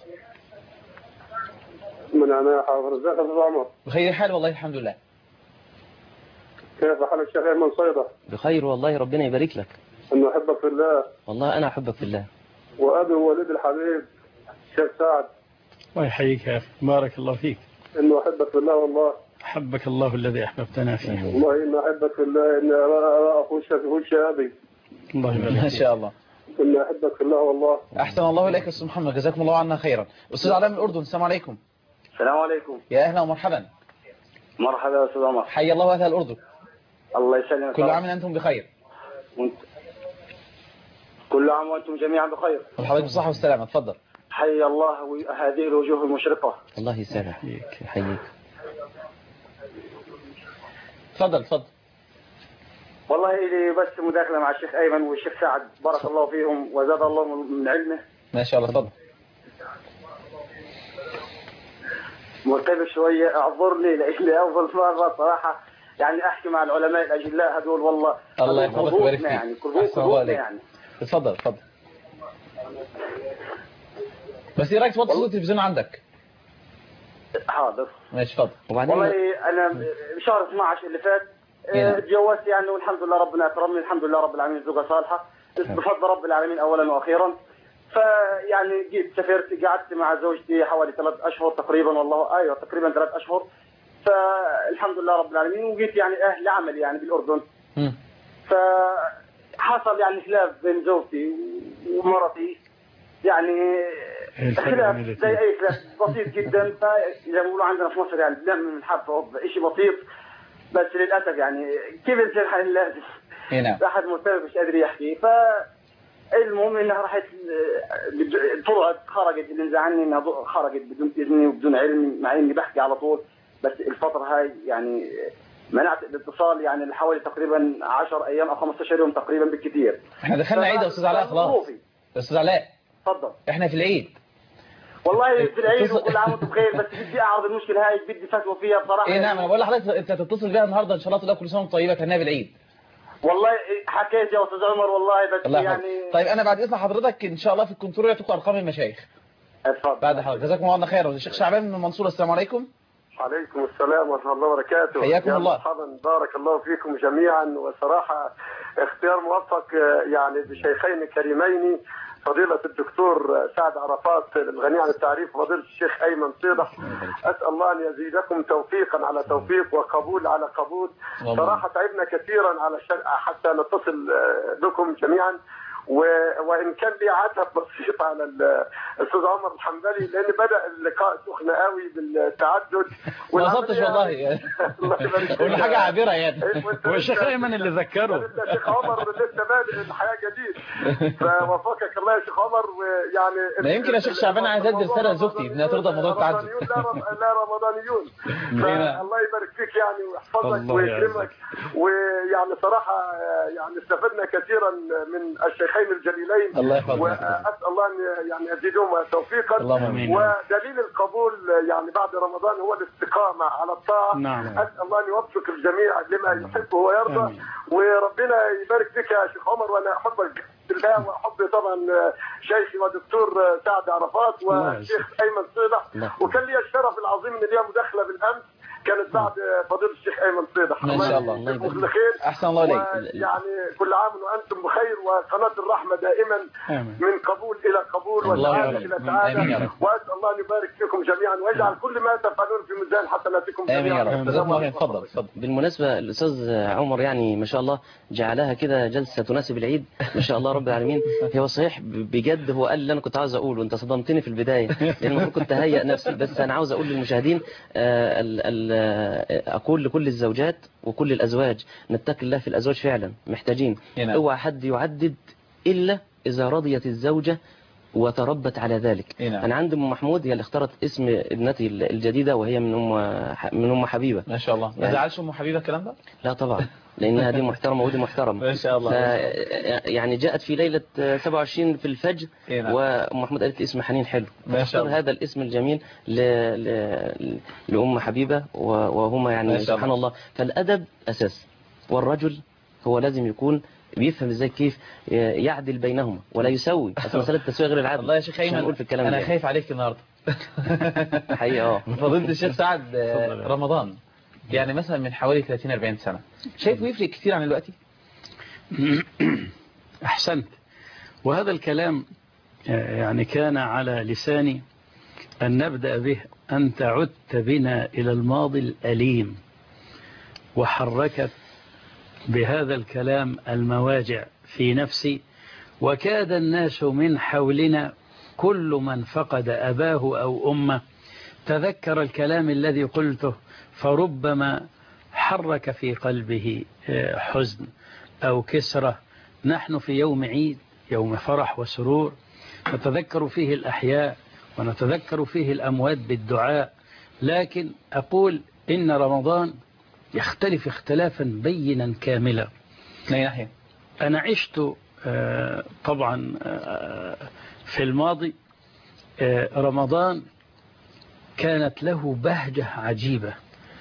من أنا حاضر. ازيك يا أستاذ عمر؟ بخير حال والله الحمد لله. كيف حالك الشيخ أيمن صيبح؟ بخير والله ربنا يبارك لك. أنه أحبك في الله. والله أنا أحبك في الله. وأبي وولد الحبيب الشيخ سعد. الله يحييك يا أخي. بارك الله فيك. إنه أحبك في الله والله. أحبك الله الذي أحببتنا فيه. والله إنه أحبك في الله. إني أرى أخوش في وش أبي. الله يبارك. ما شاء الله. إني أحبك في الله والله. أحسن الله إليك يا أستاذ محمد جزاكم الله عنا خيرا. أستاذ علاء من الأردن. السلام عليكم. السلام عليكم. يا أهلا ومرحبا. مرحبا يا أستاذ عمر. حي الله أهل الأردن. الله يسلمك. كل عام وأنتم بخير. وانت. كل عام وأنتم جميعا بخير. وحضرتك بالصحة والسلامة. اتفضل. حي الله هذه الوجوه المشرقة. الله يسامحك يحييك. اتفضل اتفضل. والله لي بس مداخلة مع الشيخ أيمن والشيخ سعد بارك الله فيهم وزاد الله من علمه. ما شاء الله. اتفضل. مرتبك شوية اعذرني لأني أول مرة صراحة يعني احكي مع العلماء الاجلاء هذول والله الله يحفظك ويبارك فيك يعني كلهم يعني. اتفضل اتفضل. بس ايه رايك توطي صوت التلفزيون عندك؟ حاضر ماشي اتفضل. والله انا شهر اثناشر اللي فات اتجوزت يعني والحمد لله ربنا اكرمني الحمد لله رب العالمين زوجة صالحة بفضل رب العالمين اولا واخيرا. فيعني جيت سافرت قعدت مع زوجتي حوالي ثلاث اشهر تقريبا والله ايوه تقريبا ثلاث اشهر فالحمد لله رب العالمين وجيت يعني اهل عمل يعني بالاردن. فحصل يعني خلاف بين زوجتي ومرتي يعني خلاف زي اي خلاف بسيط جدا فزي ما بيقولوا عندنا في مصر يعني بنعمل من حرف شيء بسيط بس للاسف يعني كيف نصير حل لازم نعم واحد مرتبط مش قادر يحكي. فالمهم انها راحت طلعت خرجت اللي مزعلني انها خرجت بدون اذني وبدون علم مع اني بحكي على طول بس الفتره هاي يعني منعت الاتصال يعني لحوالي تقريبا عشرة ايام او خمستاشر يوم تقريبا بالكثير. احنا دخلنا عيد يا استاذ علاء خلاص. استاذ علاء اتفضل. احنا في العيد والله في العيد وكل عام وانتم بخير بس بدي اعرض المشكله هاي بدي فتوى فيها بصراحه. ايه نعم انا بقول لحضرتك انت هتتصل بيها النهارده ان شاء الله تقول لك كل سنه وانت طيبه كانها بالعيد. والله حكيت يا استاذ عمر والله بس يعني طيب انا بعد اذن حضرتك ان شاء الله في الكنترول يعطوكم ارقام المشايخ. اتفضل. بعد حضرتك جزاكم الله خيرا. الشيخ شعبان من المنصوره السلام عليكم. عليكم السلام ورحمه الله وبركاته. حياكم الله. مرحبا بارك الله فيكم جميعا وصراحه اختيار موفق يعني بشيخين كريمين فضيلة الدكتور سعد عرفات الغني عن التعريف وفضيلة الشيخ أيمن صيدح. أسأل الله أن يزيدكم توفيقا على توفيق وقبول على قبول. صراحة تعبنا كثيرا على حتى نتصل بكم جميعا وإن كان لي عتب بسيط على الأستاذ عمر الحنبلي لأن بدأ اللقاء سخن قوي بالتعدد. ما وصلتش والله يعني. كل حاجة عابرة يعني. والشيخ أيمن اللي ذكره. الشيخ عمر لسه بادئ الحياة جديد فوفقك الله يا شيخ عمر ويعني. لا يمكن يا شيخ شعبان عايز أدي رسالة لزوجتي إنها ترضى بموضوع التعدد. لا رمضانيون. فالله يبارك فيك يعني ويحفظك ويكرمك ويعني صراحة يعني استفدنا كثيرا من الشيخ الجليلين. الله يحفظك. واسال الله ان يعني يزيدهم توفيقا. ودليل القبول يعني بعد رمضان هو الاستقامه على الطاعه. نعم. اسال الله ان يوفق الجميع لما يحبه ويرضى. آمين. وربنا يبارك فيك يا شيخ عمر وانا احبك بالله واحب طبعا شيخي ودكتور سعد عرفات والشيخ ايمن صيدح. وكان لي الشرف العظيم ان لي مداخله بالامس كانت بعد فضيلة الشيخ أيمن صيدح. ما شاء الله. الله يبارك فيك. أحسن الله عليك. يعني كل عام وأنتم بخير وقناة الرحمة دائما آمين. من قبول إلى قبول وسعادة إلى سعادة. وأسأل الله أن يبارك فيكم جميعا ويجعل كل ما تفعلون في ميزان حسناتكم جميعا. آمين يا رب. جزاكم الله خير. تفضل تفضل. بالمناسبة الأستاذ عمر يعني ما شاء الله جعلها كده جلسة تناسب العيد ما شاء الله رب العالمين. هو صحيح بجد هو قال اللي أنا كنت عاوز أقوله وأنت صدمتني في البداية لأن المفروض كنت هيئ نفسي بس أنا عاوز أقول للمشاهدين آه ال ال أقول لكل الزوجات وكل الأزواج نتقي الله في الأزواج فعلا محتاجين. اوعى حد يعدد إلا إذا رضيت الزوجة وتربت على ذلك. أنا عندي أم محمود هي اللي اختارت اسم ابنتي الجديدة وهي من أم من أم حبيبة. ما شاء الله. ما زعلش أم حبيبة الكلام ده؟ لا طبعا لأنها دي محترمة ودي محترمة. ما شاء الله. يعني جاءت في ليلة سبعة وعشرين في الفجر وأم محمود قالت اسم حنين حلو. فاختار هذا الاسم الجميل ل... ل... لأم حبيبة وهما يعني سبحان الله. فالأدب أساس والرجل هو لازم يكون بيفهم ازاي كيف يعدل بينهما ولا يسوي. اصل مساله التسويه غير العدل. الله يا شيخ ايمن نقول في الكلام انا خايف عليك النهارده. حقيقه اه فضيله الشيخ سعد رمضان يعني مثلا من حوالي ثلاثين أربعين سنه شايفه يفرق كتير عن دلوقتي؟ احسنت. وهذا الكلام يعني كان على لساني ان نبدا به. انت عدت بنا الى الماضي الاليم وحركت بهذا الكلام المواجع في نفسي وكاد الناس من حولنا كل من فقد أباه أو أمه تذكر الكلام الذي قلته فربما حرك في قلبه حزن أو كسرة. نحن في يوم عيد يوم فرح وسرور نتذكر فيه الأحياء ونتذكر فيه الأموات بالدعاء. لكن أقول إن رمضان يختلف اختلافا بينا كاملا. أنا عشت طبعا في الماضي رمضان كانت له بهجة عجيبة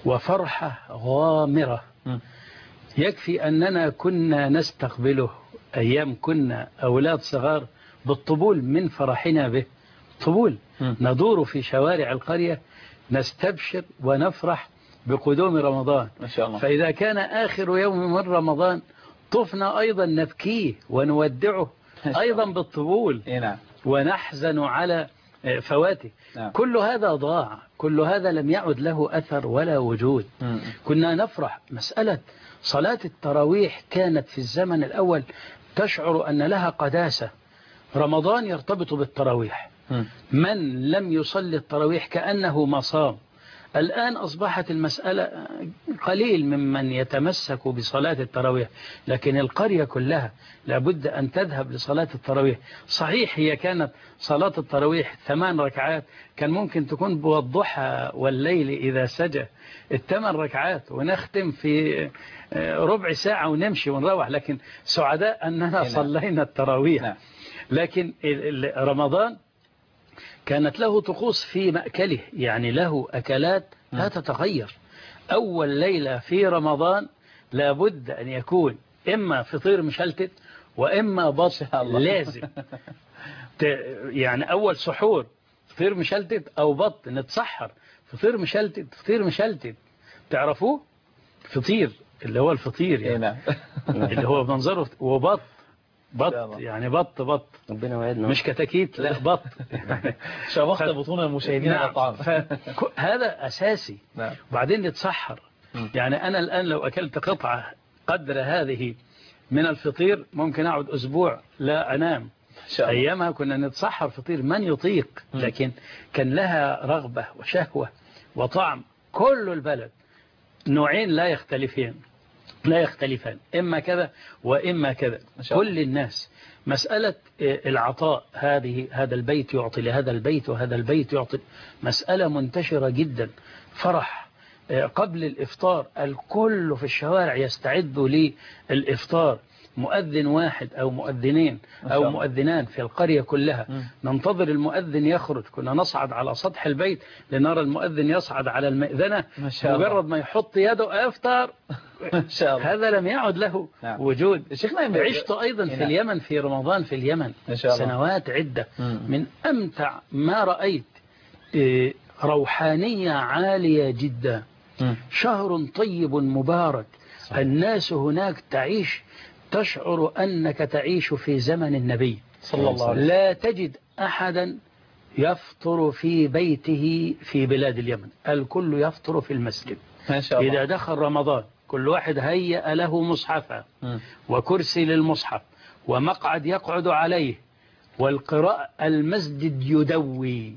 وفرحة غامرة. يكفي أننا كنا نستقبله أيام كنا أولاد صغار بالطبول من فرحنا به. طبول ندور في شوارع القرية نستبشر ونفرح بقدوم رمضان ما شاء الله. فإذا كان آخر يوم من رمضان طفنا أيضا نبكيه ونودعه أيضا بالطبول ونحزن على فواته. نعم. كل هذا ضاع، كل هذا لم يعد له أثر ولا وجود. م. كنا نفرح. مسألة صلاة التراويح كانت في الزمن الأول تشعر أن لها قداسة. رمضان يرتبط بالتراويح. م. من لم يصلي التراويح كأنه ما صام. الآن أصبحت المسألة قليل ممن يتمسك بصلاة التراويح، لكن القرية كلها لابد أن تذهب لصلاة التراويح. صحيح هي كانت صلاة التراويح ثمان ركعات، كان ممكن تكون بالضحى والليل إذا سجى الثمان ركعات ونختم في ربع ساعة ونمشي ونروح، لكن سعداء أننا صلينا التراويح. لكن رمضان كانت له طقوس في مأكله، يعني له أكلات لا تتغير. أول ليلة في رمضان لابد أن يكون إما فطير مشلتت وإما بط لازم. يعني أول سحور فطير مشلتت أو بط نتسحر. فطير مشلتت فطير مشلتت تعرفوه؟ فطير اللي هو الفطير يعني اللي هو بمنظره، وبط بط يعني بط بط ربنا وعدنا مش كتاكيت لا بط شبخت بطون المشاهدين على الطعام. هذا أساسي. نعم. وبعدين نتسحر. يعني أنا الآن لو أكلت قطعة قدر هذه من الفطير ممكن أقعد أسبوع لا أنام. أيامها كنا نتسحر فطير من يطيق، لكن كان لها رغبة وشهوة وطعم. كل البلد نوعين لا يختلفين لا يختلفان، إما كذا وإما كذا. كل الناس مسألة العطاء، هذه هذا البيت يعطي لهذا البيت وهذا البيت يعطي، مسألة منتشرة جدا. فرح قبل الإفطار الكل في الشوارع يستعد للإفطار. مؤذن واحد أو مؤذنين أو مؤذنان في القرية كلها. م. ننتظر المؤذن يخرج. كنا نصعد على سطح البيت لنرى المؤذن يصعد على المئذنة، مجرد ما يحط يده أفطر. هذا لم يعد له نعم. وجود. عشت أيضا في اليمن في رمضان في اليمن سنوات عدة. م. من أمتع ما رأيت روحانية عالية جدا. م. شهر طيب مبارك. صحيح. الناس هناك تعيش تشعر أنك تعيش في زمن النبي صلى الله عليه وسلم. لا تجد أحدا يفطر في بيته في بلاد اليمن، الكل يفطر في المسجد. ما شاء الله. إذا دخل رمضان كل واحد هيأ له مصحفا وكرسي للمصحف ومقعد يقعد عليه، والقراءة المسجد يدوي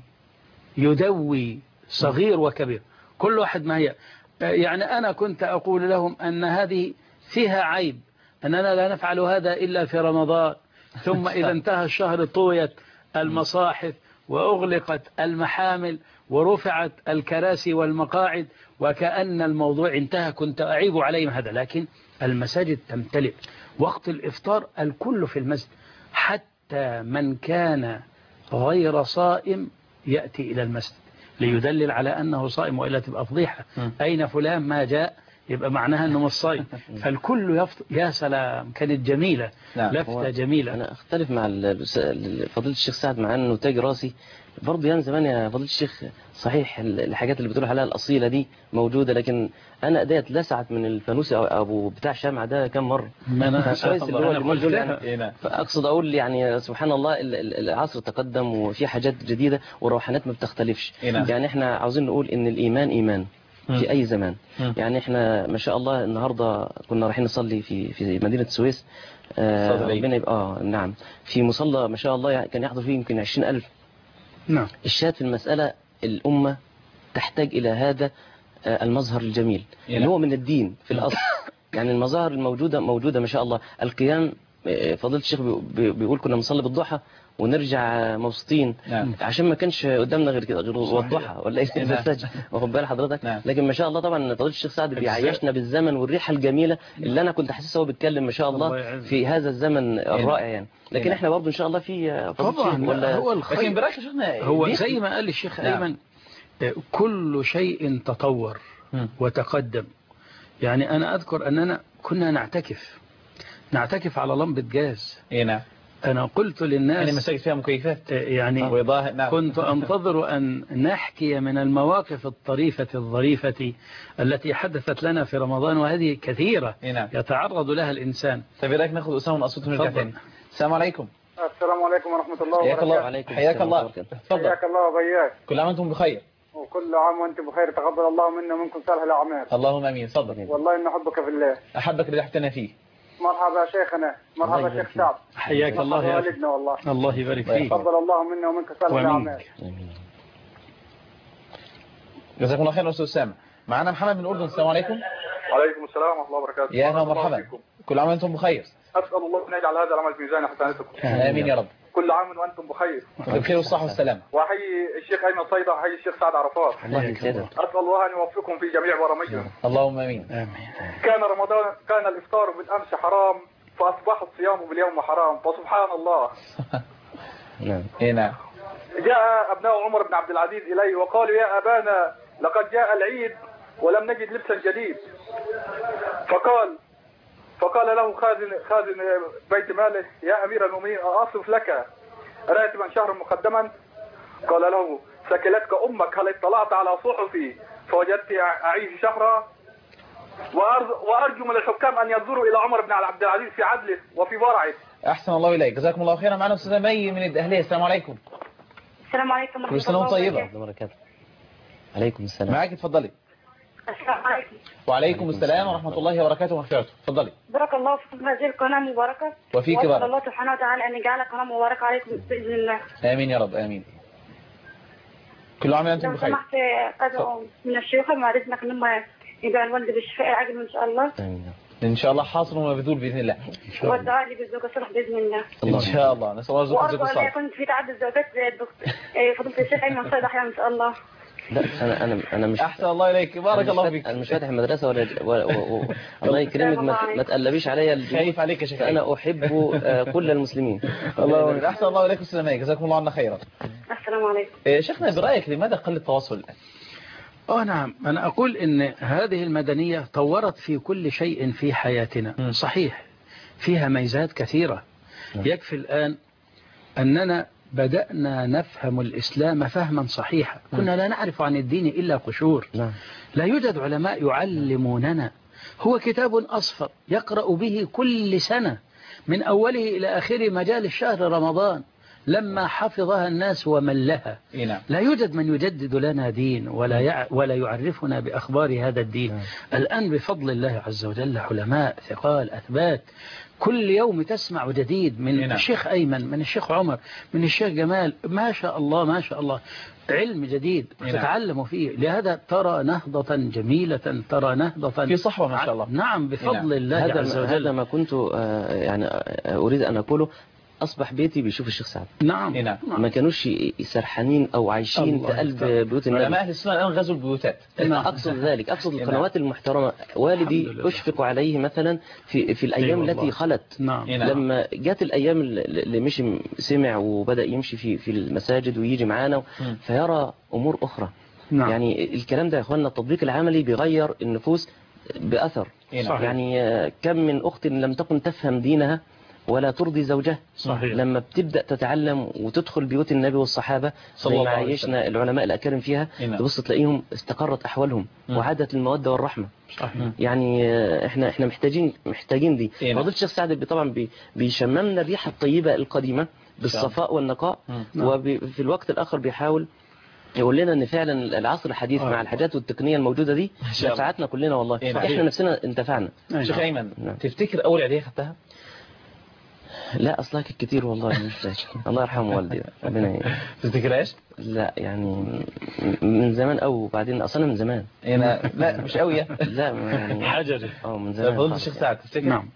يدوي صغير وكبير، كل واحد ما هي. يعني أنا كنت أقول لهم أن هذه فيها عيب، أننا لا نفعل هذا إلا في رمضان، ثم إذا انتهى الشهر طويت المصاحف وأغلقت المحامل ورفعت الكراسي والمقاعد وكأن الموضوع انتهى. كنت أعيب عليهم هذا، لكن المساجد تمتلئ وقت الإفطار، الكل في المسجد، حتى من كان غير صائم يأتي إلى المسجد ليدلل على أنه صائم، وإلا تبقى فضيحة. أين فلان ما جاء يبقى معناها أنه مش صايم. فالكل يفطر. يا سلام كانت جميلة. نعم. لفتة جميلة. أنا أختلف مع فضيلة الشيخ سعد، مع أنه تاج راسي برضه. يعني زمان يا فضيلة الشيخ صحيح الحاجات اللي بتقول عليها الأصيلة دي موجودة، لكن أنا أديت لسعت من الفانوس أبو بتاع شمعة ده كم مرة. كويس اللي هو الموجود يعني. فأقصد أقول يعني سبحان الله العصر تقدم وفي حاجات جديدة والروحانات ما بتختلفش. يعني إحنا عاوزين نقول إن الإيمان إيمان في أي زمان. يعني إحنا ما شاء الله النهاردة كنا رايحين نصلي في في مدينة السويس. آه ربنا يبقى آه نعم في مصلى ما شاء الله كان يحضر فيه يمكن عشرين ألف. نعم. الشاهد في المسألة الأمة تحتاج إلى هذا آه المظهر الجميل اللي هو من الدين في الأصل. يعني المظاهر الموجودة موجودة ما شاء الله. القيام فضيلة الشيخ بيقول كنا نصلي بالضحى ونرجع مبسوطين. نعم. عشان ما كانش قدامنا غير كده غير والضحى ولا ايه السجن. واخد بال حضرتك. نعم. لكن ما شاء الله طبعا فضيلة الشيخ سعد بيعيشنا بالزمن والريحه الجميله اللي انا كنت حاسسها وهو بيتكلم ما شاء الله في هذا الزمن الرائع يعني. لكن احنا برضه ان شاء الله في طبعا ولا هو الخير. لكن هو زي ما قال الشيخ ايمن كل شيء تطور وتقدم. يعني أنا أذكر أننا كنا نعتكف نعتكف على لمبة جاز. إيه نعم. أنا قلت للناس يعني مساجد فيها مكيفات يعني آه. نعم. كنت أنتظر أن نحكي من المواقف الطريفة الظريفة التي حدثت لنا في رمضان، وهذه كثيرة نعم. يتعرض لها الإنسان. طيب إيه رأيك ناخذ أسامة ونقصد ونرجع تاني؟ السلام عليكم. السلام عليكم ورحمة الله حياك الله. وبركاته. حياك الله. تفضل. حياك الله وبياك. كل عام وأنتم بخير. وكل عام وأنتم بخير، تقبل الله منا ومنكم صالح الأعمال. اللهم آمين. تفضل. والله إن أحبك في الله. أحبك اللي رحتنا فيه. مرحبا شيخنا، مرحبا شيخ سعد. حياك الله يا والدنا والله. الله يبارك فيك. تقبل الله منا ومنك صالح الأعمال. جزاكم الله خير أستاذ أسامة. معنا محمد من الأردن. السلام عليكم. وعليكم السلام ورحمة الله وبركاته. يا أهلا ومرحبا. كل عام وأنتم بخير. أسأل الله أن يجعل هذا العمل في ميزان حسناتكم. آمين يا رب. كل عام وأنتم بخير. بالخير والصحة والسلام. وأحيي الشيخ أيمن صيدا وأحيي الشيخ سعد عرفات. أسأل الله أن يوفقكم في جميع برامجكم. اللهم آمين. آمين. كان رمضان كان الإفطار بالأمس حرام فأصبح الصيام باليوم حرام، فسبحان الله. نعم. إيه نعم. جاء أبناء عمر بن عبد العزيز إليه وقالوا يا أبانا لقد جاء العيد ولم نجد لبسا جديد. فقال فقال له خازن خازن بيت ماله يا أمير المؤمنين أصرف لك راتبا شهرا مقدما؟ قال له سكلتك أمك، هل اطلعت على صحفي فوجدت أعيش شهرا؟ وأرجو من الحكام أن ينظروا إلى عمر بن عبد العزيز في عدله وفي ورعه. أحسن الله إليك، جزاكم الله خيرا. معنا أستاذة مي من الأهلية. السلام عليكم. السلام عليكم ورحمة كل سنة وأنتم طيبة. وبركاته. عليكم السلام. معاك اتفضلي. السلام عليكم. وعليكم السلام ورحمة الله وبركاته ومغفرته. اتفضلي. بارك الله فيكم هذه القناة مباركة. وفيك بارك. الله سبحانه وتعالى أن يجعل قناة مباركة عليكم بإذن الله. آمين يا رب آمين. كل عام وأنتم بخير. لو سمحت أدعو من الشيوخ مع إذنك إن هم يدعوا الوالد بالشفاء العاجل إن شاء الله. آمين. إن شاء الله حاصل ومبذول بإذن الله. والدعاء لي بالزوجة الصالح بإذن الله. إن شاء الله. نسأل الله يرزقكم الزوج الصالح. وأرجو أن يكون في تعدد زوجات زي الدكتور فضيلة الشيخ أيمن صيدا أحيانا إن شاء الله. لا أنا أنا أنا مش أحسن الله إليك. بارك الله فيك. أنا مش فاتح مدرسة ولا و... و... و... الله يكرمك ما, ما تقلبيش عليا. خايف عليك يا شيخ. أنا أحب كل المسلمين. الله أحسن الله إليكم السلام. جزاكم الله عنا خيرا. السلام عليكم. شيخنا برأيك لماذا قل التواصل الآن؟ اه نعم، أنا أقول إن هذه المدنية طورت في كل شيء في حياتنا. م. صحيح فيها ميزات كثيرة. م. يكفي الآن أننا بدأنا نفهم الإسلام فهما صحيحا. كنا لا نعرف عن الدين إلا قشور. م. لا يوجد علماء يعلموننا. هو كتاب أصفر يقرأ به كل سنة من أوله إلى آخره مجال الشهر رمضان لما حفظها الناس وملها. لا يوجد من يجدد لنا دين ولا يع... ولا يعرفنا بأخبار هذا الدين. الآن بفضل الله عز وجل علماء ثقال أثبات كل يوم تسمع جديد من إينا. الشيخ أيمن، من الشيخ عمر، من الشيخ جمال، ما شاء الله ما شاء الله علم جديد تتعلموا فيه. لهذا ترى نهضة جميلة، ترى نهضة في صحوة ما شاء الله. نعم بفضل الله هذا عز وجل. هذا ما كنت يعني أريد أن أقوله. أصبح بيتي بيشوف الشيخ سعد. نعم. نعم. ما كانوش سرحانين أو عايشين في قلب بيوت النبي. علماء أهل السنة الآن غزوا البيوتات. أقصد ذلك، أقصد القنوات المحترمة. والدي أشفق عليه مثلا في في الأيام التي خلت. نعم. لما جات الأيام اللي مشي سمع وبدأ يمشي في في المساجد ويجي معانا فيرى أمور أخرى. نعم. يعني الكلام ده يا إخواننا التطبيق العملي بيغير النفوس بأثر. صحيح. يعني كم من أخت لم تكن تفهم دينها ولا ترضي زوجها. صحيح. لما بتبدأ تتعلم وتدخل بيوت النبي والصحابة زي ما عايشنا العلماء الأكارم فيها، تبص تلاقيهم استقرت أحوالهم م. وعادت المودة والرحمة. صحيح. يعني احنا احنا محتاجين محتاجين دي. فضيلة الشيخ سعد طبعا بي بيشممنا الريحة الطيبة القديمة بالصفاء والنقاء، وفي الوقت الآخر بيحاول يقول لنا ان فعلا العصر الحديث آه. مع الحاجات والتقنيه الموجوده دي نفعتنا كلنا والله. إيه احنا نفسنا انتفعنا. شيخ ايمن تفتكر اول عيديه خدتها؟ لا اصلا كانت كتير والله مش فاكر. الله يرحمه والدي ربنا تفتكرهاش؟ لا يعني من زمان او وبعدين اصلا من زمان. انا لا مش قوي. لا يعني حجري. اه من زمان. فضلت الشيخ سعد تفتكر؟ نعم.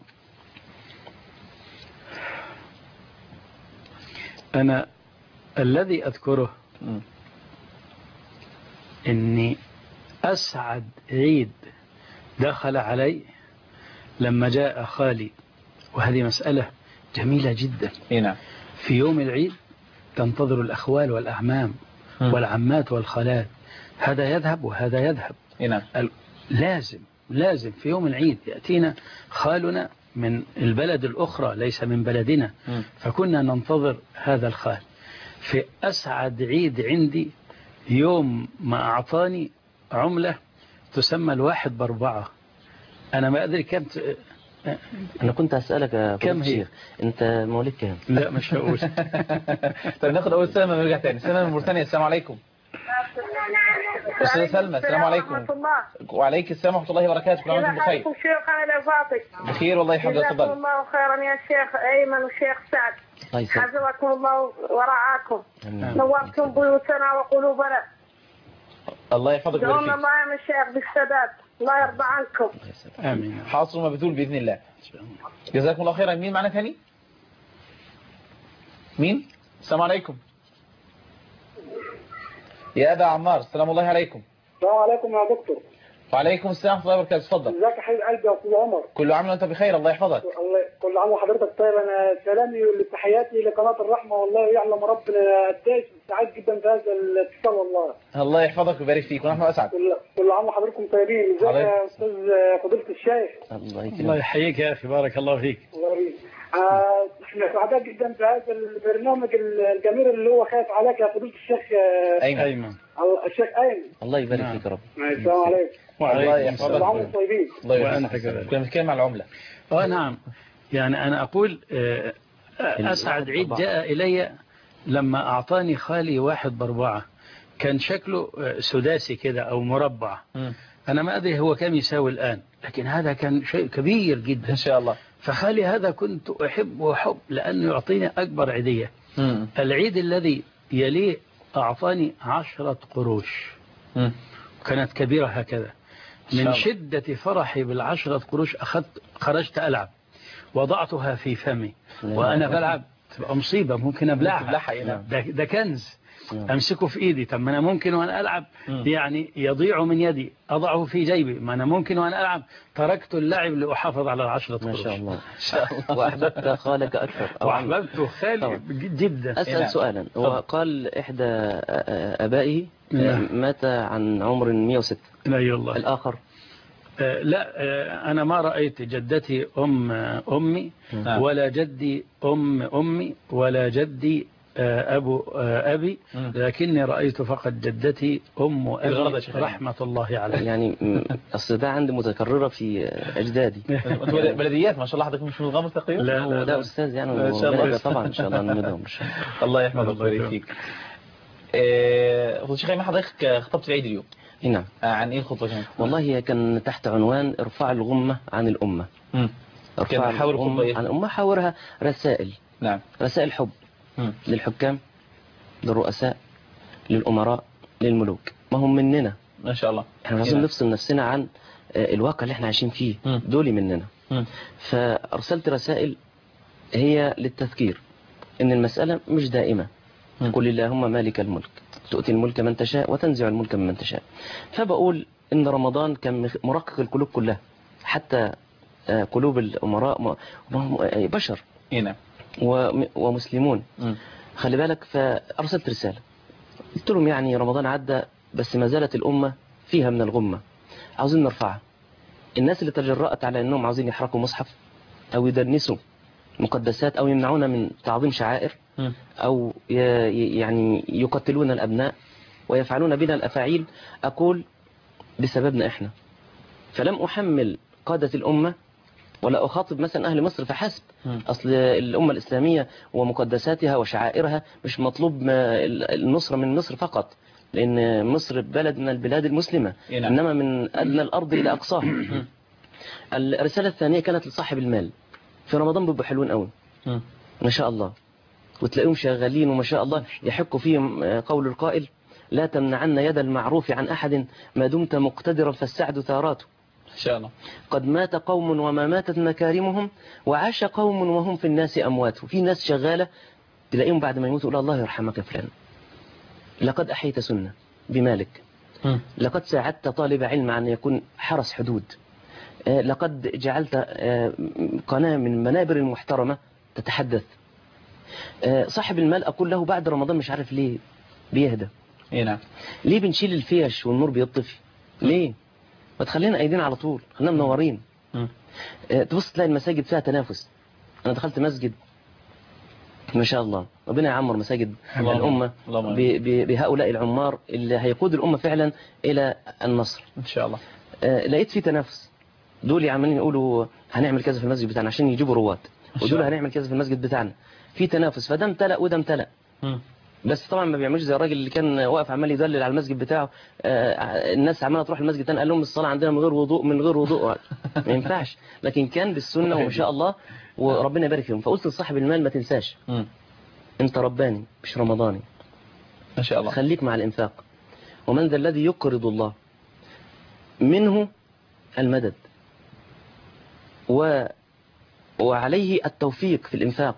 انا الذي اذكره م. إني أسعد عيد دخل علي لما جاء خالي، وهذه مسألة جميلة جدا. هنا. في يوم العيد تنتظر الأخوال والأعمام م. والعمات والخالات هذا يذهب وهذا يذهب. نعم. لازم لازم في يوم العيد يأتينا خالنا من البلد الأخرى ليس من بلدنا، م. فكنا ننتظر هذا الخال. في أسعد عيد عندي يوم ما أعطاني عملة تسمى الواحد بأربعة. أنا ما أدري كم ت... أنا كنت أسألك كم هي؟ أنت مواليد كام؟ لا مش هقول. طيب ناخد أول سلمى ونرجع تاني. سلمى من موريتانيا، السلام عليكم. أستاذة سلمى السلام عليكم. وعليك السلام ورحمة الله وبركاته. كل عام وأنتم بخير. شيخ أنا فاطمة. بخير والله يحفظك. تفضل. جزاكم الله خيرا يا شيخ أيمن وشيخ سعد. حفظكم الله ورعاكم. نورتم بيوتنا وقلوبنا. الله يحفظك ويبارك فيك. دعونا الله يا مشايخ بالسداد. الله يرضى عنكم. آمين. حاصل ومبذول بإذن الله. جزاكم الله خيرا. مين معنا ثاني؟ مين؟ السلام عليكم. يا أبا عمار السلام الله عليكم. السلام عليكم يا دكتور. وعليكم السلام ورحمة الله وبركاته. اتفضل. ازيك يا حبيب قلبي يا استاذ عمر؟ كل عام وانت بخير الله يحفظك. الله كل عام وحضرتك طيب. انا سلامي وتحياتي لقناه الرحمه، والله يعلم ربنا قديش سعيد جدا بهذا الاتصال والله. الله يحفظك ويبارك فيك ونحن اسعد. كل كل عام وحضرتكم طيبين. ازيك يا استاذ فضيله الشيخ؟ الله يكرمك. الله يحييك يا اخي بارك الله فيك. الله يبارك. احنا سعداء جدا بهذا البرنامج الجميل اللي هو خايف عليك يا فضيله الشيخ ايمن. الشيخ ايمن. الله يبارك فيك يا رب. السلام عليكم. الله يحفظك. كل عام وانتم طيبين. الله يحفظك. كنا بنتكلم على العمله. اه نعم. يعني انا اقول اسعد عيد جاء الي لما اعطاني خالي واحد باربعه، كان شكله سداسي كده او مربع. م. انا ما ادري هو كم يساوي الان، لكن هذا كان شيء كبير جدا ان شاء الله. فخالي هذا كنت أحبه حب لأنه يعطيني أكبر عيدية. م. العيد الذي يليه أعطاني عشرة قروش. م. كانت كبيرة هكذا. من شدة فرحي بالعشرة قروش أخذت خرجت ألعب، وضعتها في فمي وأنا بلعب تبقى مصيبة ممكن أبلعها. ده, ده كنز أمسكه في إيدي. طب ما أنا ممكن وأنا ألعب يعني يضيع من يدي أضعه في جيبي. ما أنا ممكن وأنا ألعب تركت اللعب لأحافظ على العشرة قروش. ما شاء الله. وأحببت خالك أكثر. وأحببت خالي جدا. أسأل سؤالا. وقال إحدى أبائه مات عن عمر مئة وستة. لا والله. الآخر لا أنا ما رأيت جدتي أم أمي ولا جدي أم أمي ولا جدي أبو أبي، لكني رأيت فقط جدتي أم أبي رحمة الله عليه. يعني أصل ده عندي متكررة في أجدادي. بلديات ما شاء الله. حضرتك مش متغمر تقريبا؟ لا لا لا أستاذ يعني إن شاء الله طبعا إن شاء الله نمدهم. الله يحفظك ويبارك فيك. فضيلة الشيخ أيمن حضرتك خطبت في عيد اليوم. نعم. عن إيه الخطبة كانت؟ والله كان تحت عنوان ارفع الغمة عن الأمة. امم ارفع الغمة عن الأمة. حاورها رسائل. نعم. رسائل حب. مم. للحكام، للرؤساء، للأمراء، للملوك. ما هم مننا ما شاء الله. احنا لازم نفصل نفسنا عن الواقع اللي احنا عايشين فيه. مم. دولي مننا. مم. فأرسلت رسائل هي للتذكير ان المسألة مش دائمة. مم. قل اللهم مالك الملك تؤتي الملك من تشاء وتنزع الملك من تشاء. فبقول ان رمضان كان مرقق القلوب كلها، حتى قلوب الأمراء بشر. نعم. ومسلمون. م. خلي بالك. فأرسلت رسالة قلت لهم يعني رمضان عدى بس ما زالت الأمة فيها من الغمة، عاوزين نرفعها. الناس اللي تجرأت على أنهم عاوزين يحرقوا مصحف أو يدنسوا مقدسات أو يمنعونا من تعظيم شعائر م. أو يعني يقتلون الأبناء ويفعلون بنا الأفاعيل، أقول بسببنا إحنا. فلم أحمل قادة الأمة ولا أخاطب مثلا أهل مصر فحسب. أصل الأمة الإسلامية ومقدساتها وشعائرها مش مطلوب النصرة من مصر فقط، لأن مصر بلد من البلاد المسلمة، إنما من أدنى الأرض إلى أقصاها. الرسالة الثانية كانت لصاحب المال. في رمضان بيبقوا حلوين قوي ما شاء الله، وتلاقيهم شغالين وما شاء الله يحكوا فيهم قول القائل لا تمنعن يد المعروف عن أحد ما دمت مقتدرا فالسعد ثاراته. إن شاء الله. قد مات قوم وما ماتت مكارمهم وعاش قوم وهم في الناس أموات. وفي ناس شغالة تلاقيهم بعد ما يموتوا الله يرحمك فلان، لقد أحيت سنة بمالك، م. لقد ساعدت طالب علم أن يكون حرس حدود، لقد جعلت قناة من منابر المحترمة تتحدث. صاحب المال أقول له بعد رمضان مش عارف ليه بيهدى، اي نعم. ليه بنشيل الفيش والنور بيطفي؟ ليه؟ ما تخلينا ايدينا على طول، خلينا منورين. اه تبص تلاقي المساجد فيها تنافس. انا دخلت مسجد ما شاء الله، ربنا يعمر مساجد الله الامه الله بهؤلاء العمار اللي هيقود الامه فعلا الى النصر ان شاء الله. اه لقيت في تنافس، دول عمالين يقولوا هنعمل كذا في المسجد بتاعنا عشان يجيبوا رواد، ودول هنعمل كذا في المسجد بتاعنا، في تنافس، فده امتلأ وده امتلأ. بس طبعا ما بيعملوش زي الراجل اللي كان واقف عمال يدلل على المسجد بتاعه. آه الناس عماله تروح المسجد تاني، قال لهم الصلاه عندنا من غير وضوء من غير وضوء ما ينفعش، لكن كان بالسنه وما شاء الله وربنا يبارك فيهم. فقلت لصاحب المال ما تنساش انت رباني مش رمضاني ما شاء الله، خليك مع الانفاق. ومن ذا الذي يقرض الله منه المدد و وعليه التوفيق في الانفاق،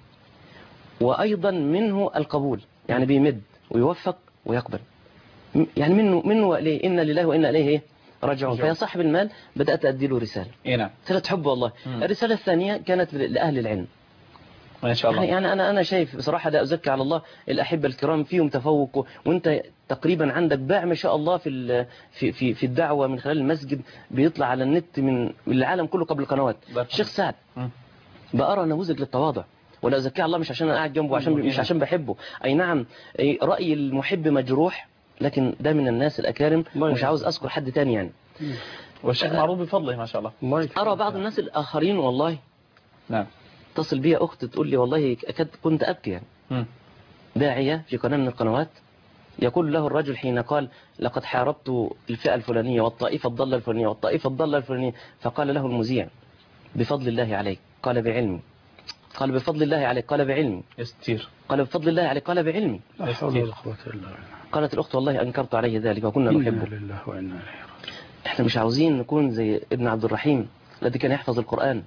وأيضا منه القبول، يعني بيمد ويوفق ويقبل، يعني منه منه وإليه، إن لله وإنا إليه راجعون. فيا صاحب المال بدأت أدي له رسالة، نعم، رسالة حب والله. مم. الرسالة الثانية كانت لأهل العلم ما شاء الله. يعني أنا أنا شايف بصراحة لا أزكي على الله، الأحبة الكرام فيهم تفوق، وأنت تقريبا عندك باع ما شاء الله في في في في الدعوة من خلال المسجد، بيطلع على النت من العالم كله قبل القنوات. الشيخ سعد بقرأ نموذج للتواضع، ولا أزكي الله مش عشان أنا قاعد جنبه، عشان مش عشان بحبه. أي نعم رأي المحب مجروح، لكن ده من الناس الأكارم، مش عاوز أذكر حد تاني يعني. والشيخ معروف بفضله ما شاء الله. أرى بعض الناس الآخرين والله نعم تصل بي أخت تقول لي والله أكاد كنت أبكي يعني. م. داعية في قناة من القنوات يقول له الرجل حين قال لقد حاربت الفئة الفلانية والطائفة الضالة الفلانية والطائفة الضالة الفلانية، فقال له المذيع بفضل الله عليك، قال بعلمي، قال بفضل الله عليك، قال بعلمي، يستير، قال بفضل الله عليك، قال بعلمي. لا حول ولا قوة إلا بالله. قالت الأخت والله أنكرت عليه ذلك وكنا نحبه. لله وإنا إليه. احنا مش عاوزين نكون زي ابن عبد الرحيم الذي كان يحفظ القرآن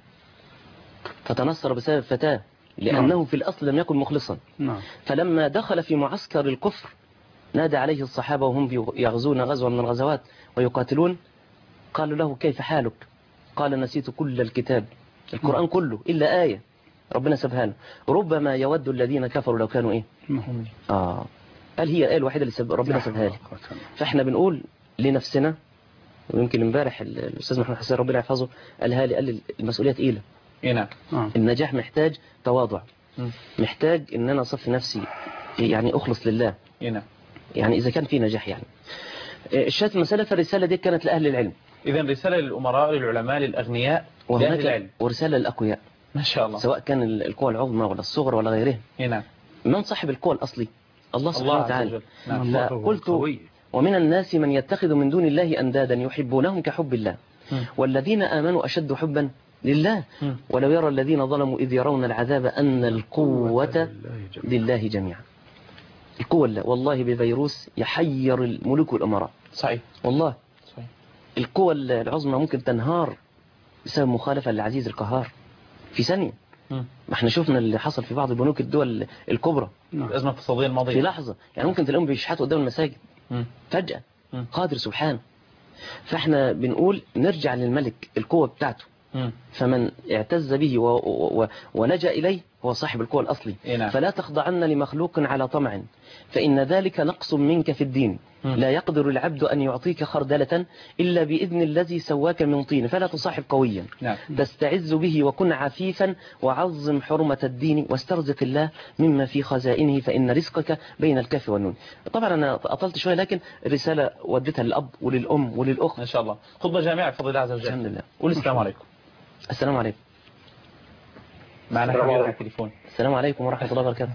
فتنصر بسبب فتاة، لأنه نعم. في الأصل لم يكن مخلصا. نعم. فلما دخل في معسكر الكفر نادى عليه الصحابة وهم يغزون غزوة من الغزوات ويقاتلون، قالوا له كيف حالك؟ قال نسيت كل الكتاب، القرآن كله إلا آية ربنا سبحانه له، ربما يود الذين كفروا لو كانوا إيه آه قال هي الآية الوحيدة اللي سب ربنا سبحانه له. فإحنا بنقول لنفسنا، ويمكن امبارح الأستاذ محمد حسين ربنا يحفظه قالها لي، قال لي المسؤولية تقيلة. نعم. النجاح محتاج تواضع، محتاج ان انا اصفي نفسي، يعني اخلص لله. نعم. يعني اذا كان في نجاح يعني الشات المسألة، فالرسالة دي كانت لأهل العلم. اذا رسالة للأمراء للعلماء للأغنياء لأهل العلم، ورسالة للأقوياء ما شاء الله، سواء كان القوى العظمى ولا الصغرى ولا غيرها. نعم. من صاحب القوى الأصلي؟ الله سبحانه وتعالى. نعم. فقلت ومن الناس من يتخذ من دون الله أندادا يحبونهم كحب الله، م. والذين آمنوا أشد حبا لله. م. ولو يرى الذين ظلموا إذ يرون العذاب أن القوة لله جميعا. القوة لله والله بفيروس يحير الملوك والأمراء. صحيح والله صحيح. القوة العظمى ممكن تنهار بسبب مخالفة للعزيز القهار في ثانية. ما احنا شفنا اللي حصل في بعض البنوك الدول الكبرى الأزمة الاقتصادية الماضية في لحظة، يعني ممكن تلاقيهم بيشحتوا قدام المساجد م. فجأة. م. قادر سبحانه. فاحنا بنقول نرجع للملك القوة بتاعته، م. فمن اعتز به و... و... ولجأ إليه هو صاحب القوة الأصلي. نعم. فلا تخضعن لمخلوق على طمع فإن ذلك نقص منك في الدين. م. لا يقدر العبد أن يعطيك خردلة إلا بإذن الذي سواك من طين، فلا تصاحب قويا. نعم. تستعز به وكن عفيفا وعظم حرمة الدين واسترزق الله مما في خزائنه فإن رزقك بين الكاف والنون. طبعا أنا أطلت شوية، لكن الرسالة وديتها للأب وللأم وللأخت إن شاء الله. خطبة جامعة بفضل الله عز وجل. الحمد لله. قول السلام عليكم. السلام عليكم. معنا حبيب على التليفون. السلام عليكم ورحمة الله وبركاته.